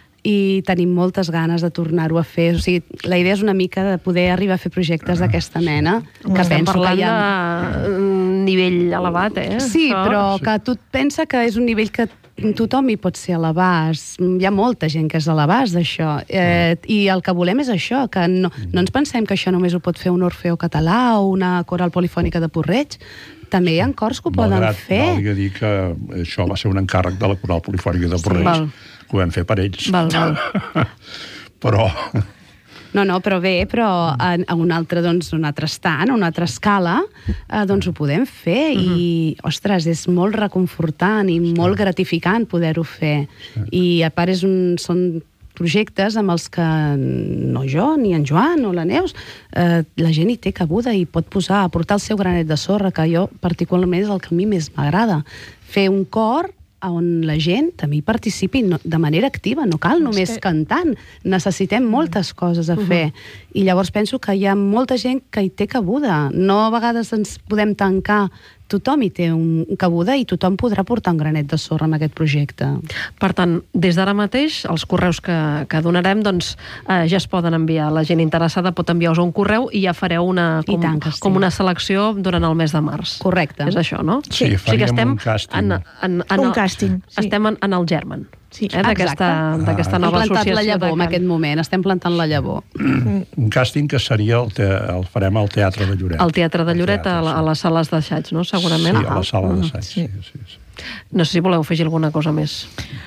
i tenim moltes ganes de tornar-ho a fer. O sigui, la idea és una mica de poder arribar a fer projectes d'aquesta mena, que Estem penso que parlant hi ha... de nivell elevat, eh? Sí, Això. però que tu et pensa que és un nivell que tothom hi pot ser a l'abast. Hi ha molta gent que és a l'abast d'això. Eh, I el que volem és això, que no, no ens pensem que això només ho pot fer un Orfeo català o una coral polifònica de Porreig. També hi ha cors que ho poden Malgrat, fer. valgui dir que això va ser un encàrrec de la coral polifònica de Porreig, Val. que ho vam fer per ells. Val, val. Però... No, no, però bé, però a, a un altre, doncs, un altre estant, a una altra escala, eh, doncs ho podem fer i, ostres, és molt reconfortant i molt gratificant poder-ho fer. I a part és un, són projectes amb els que no jo, ni en Joan o la Neus, eh, la gent hi té cabuda i pot posar, aportar el seu granet de sorra, que jo particularment és el que a mi més m'agrada. Fer un cor on la gent també hi participi no, de manera activa, no cal només que... cantant. Necessitem moltes coses a fer. Uh-huh. I llavors penso que hi ha molta gent que hi té cabuda. No a vegades ens podem tancar. Tothom hi té un cabuda i tothom podrà portar un granet de sorra en aquest projecte. Per tant, des d'ara mateix, els correus que, que donarem, doncs, eh, ja es poden enviar. La gent interessada pot enviar-vos un correu i ja fareu una, com, tant que sí. com una selecció durant el mes de març. Correcte. És això, no? Sí, o sigui que estem un càsting. En, en, en Un el, càsting, sí. Estem en, en el germen. Sí, eh, d'aquesta d'aquesta nova Hem plantat associació la llavor de en aquest moment, estem plantant la llavor. Un càsting que seria el, te, el farem al Teatre de Lloret. El Teatre de Lloret a, la, a les sales d'assaig, no? Segurament. Sí, a la sala d'assaig, sí. sí, sí. No sé si voleu afegir alguna cosa més.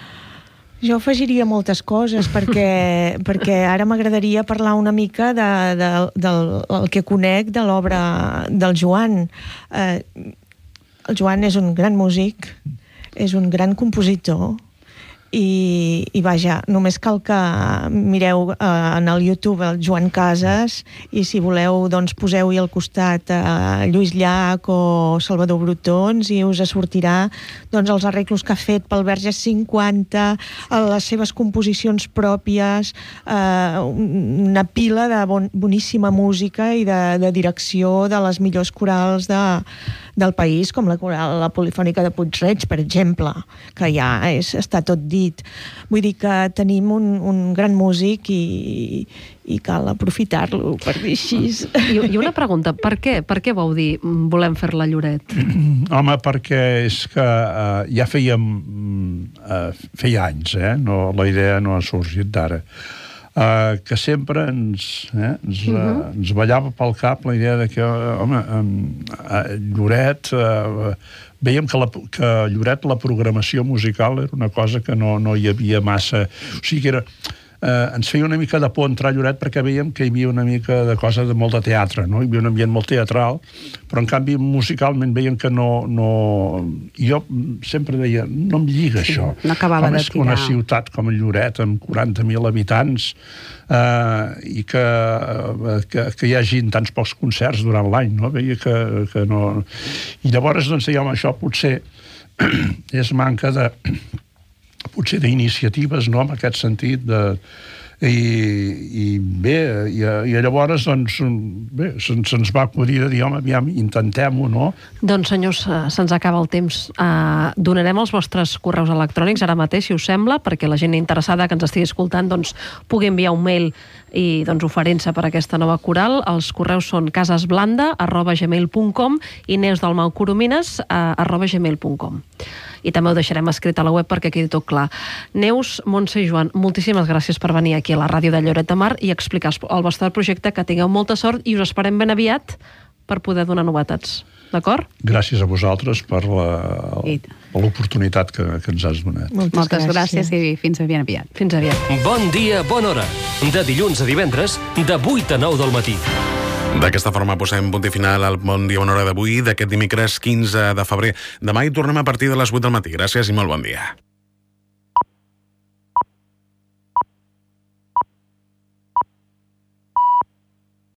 Jo afegiria moltes coses perquè, perquè ara m'agradaria parlar una mica de, de, del el que conec de l'obra del Joan. Eh, el Joan és un gran músic, és un gran compositor i, i vaja, només cal que mireu eh, en el YouTube el Joan Casas i si voleu doncs poseu-hi al costat eh, Lluís Llach o Salvador Brotons i us sortirà doncs els arreglos que ha fet pel Verges cinquanta, les seves composicions pròpies, eh, una pila de bon, boníssima música i de, de direcció de les millors corals de, del país, com la coral la polifònica de Puig-reig, per exemple, que ja és, està tot dit. Vull dir que tenim un, un gran músic i, i cal aprofitar-lo, per dir així. I, I una pregunta, per què? Per què vau dir volem fer-la a Lloret? Home, perquè és que uh, ja fèiem uh, feia anys, eh? No, la idea no ha sorgit d'ara. Uh, que sempre ens, eh, ens, uh, uh-huh. ens ballava pel cap la idea de que, home, uh, Lloret, uh, veiem que, la, que Lloret la programació musical era una cosa que no, no hi havia massa... O sigui que era... Uh, ens feia una mica de por entrar a Lloret perquè veiem que hi havia una mica de cosa de molt de teatre, no? Hi havia un ambient molt teatral, però en canvi musicalment veiem que no... no... Jo sempre deia, no em lliga sí, això. No acabava com de és que una tirar. ciutat com Lloret, amb quaranta mil habitants, uh, i que, uh, que, que hi hagi tants pocs concerts durant l'any, no? Veia que, que no... I llavors, doncs, dèiem, això potser és manca de... potser d'iniciatives, no?, en aquest sentit, de... I, i bé, i, i llavors, doncs, bé, se'ns se va acudir de dir, home, aviam, intentem-ho, no? Doncs, senyors, se'ns acaba el temps. Uh, donarem els vostres correus electrònics ara mateix, si us sembla, perquè la gent interessada que ens estigui escoltant doncs, pugui enviar un mail i doncs, oferint-se per aquesta nova coral. Els correus són casasblanda arroba gmail punt com i neusdalmaucoromines arroba gmail punt com. I també ho deixarem escrit a la web perquè quedi tot clar. Neus, Montse i Joan, moltíssimes gràcies per venir aquí a la ràdio de Lloret de Mar i explicar el vostre projecte, que tingueu molta sort i us esperem ben aviat per poder donar novetats. D'acord? Gràcies a vosaltres per l'oportunitat que, que ens has donat. Moltes, Moltes gràcies. gràcies i fins ben aviat. Fins aviat. Bon dia, bona hora. De dilluns a divendres, de vuit a nou del matí. D'aquesta forma posem punt i final al Bon Dia, Bona Hora d'avui, d'aquest dimecres quinze de febrer. Demà hi tornem a partir de les vuit del matí. Gràcies i molt bon dia.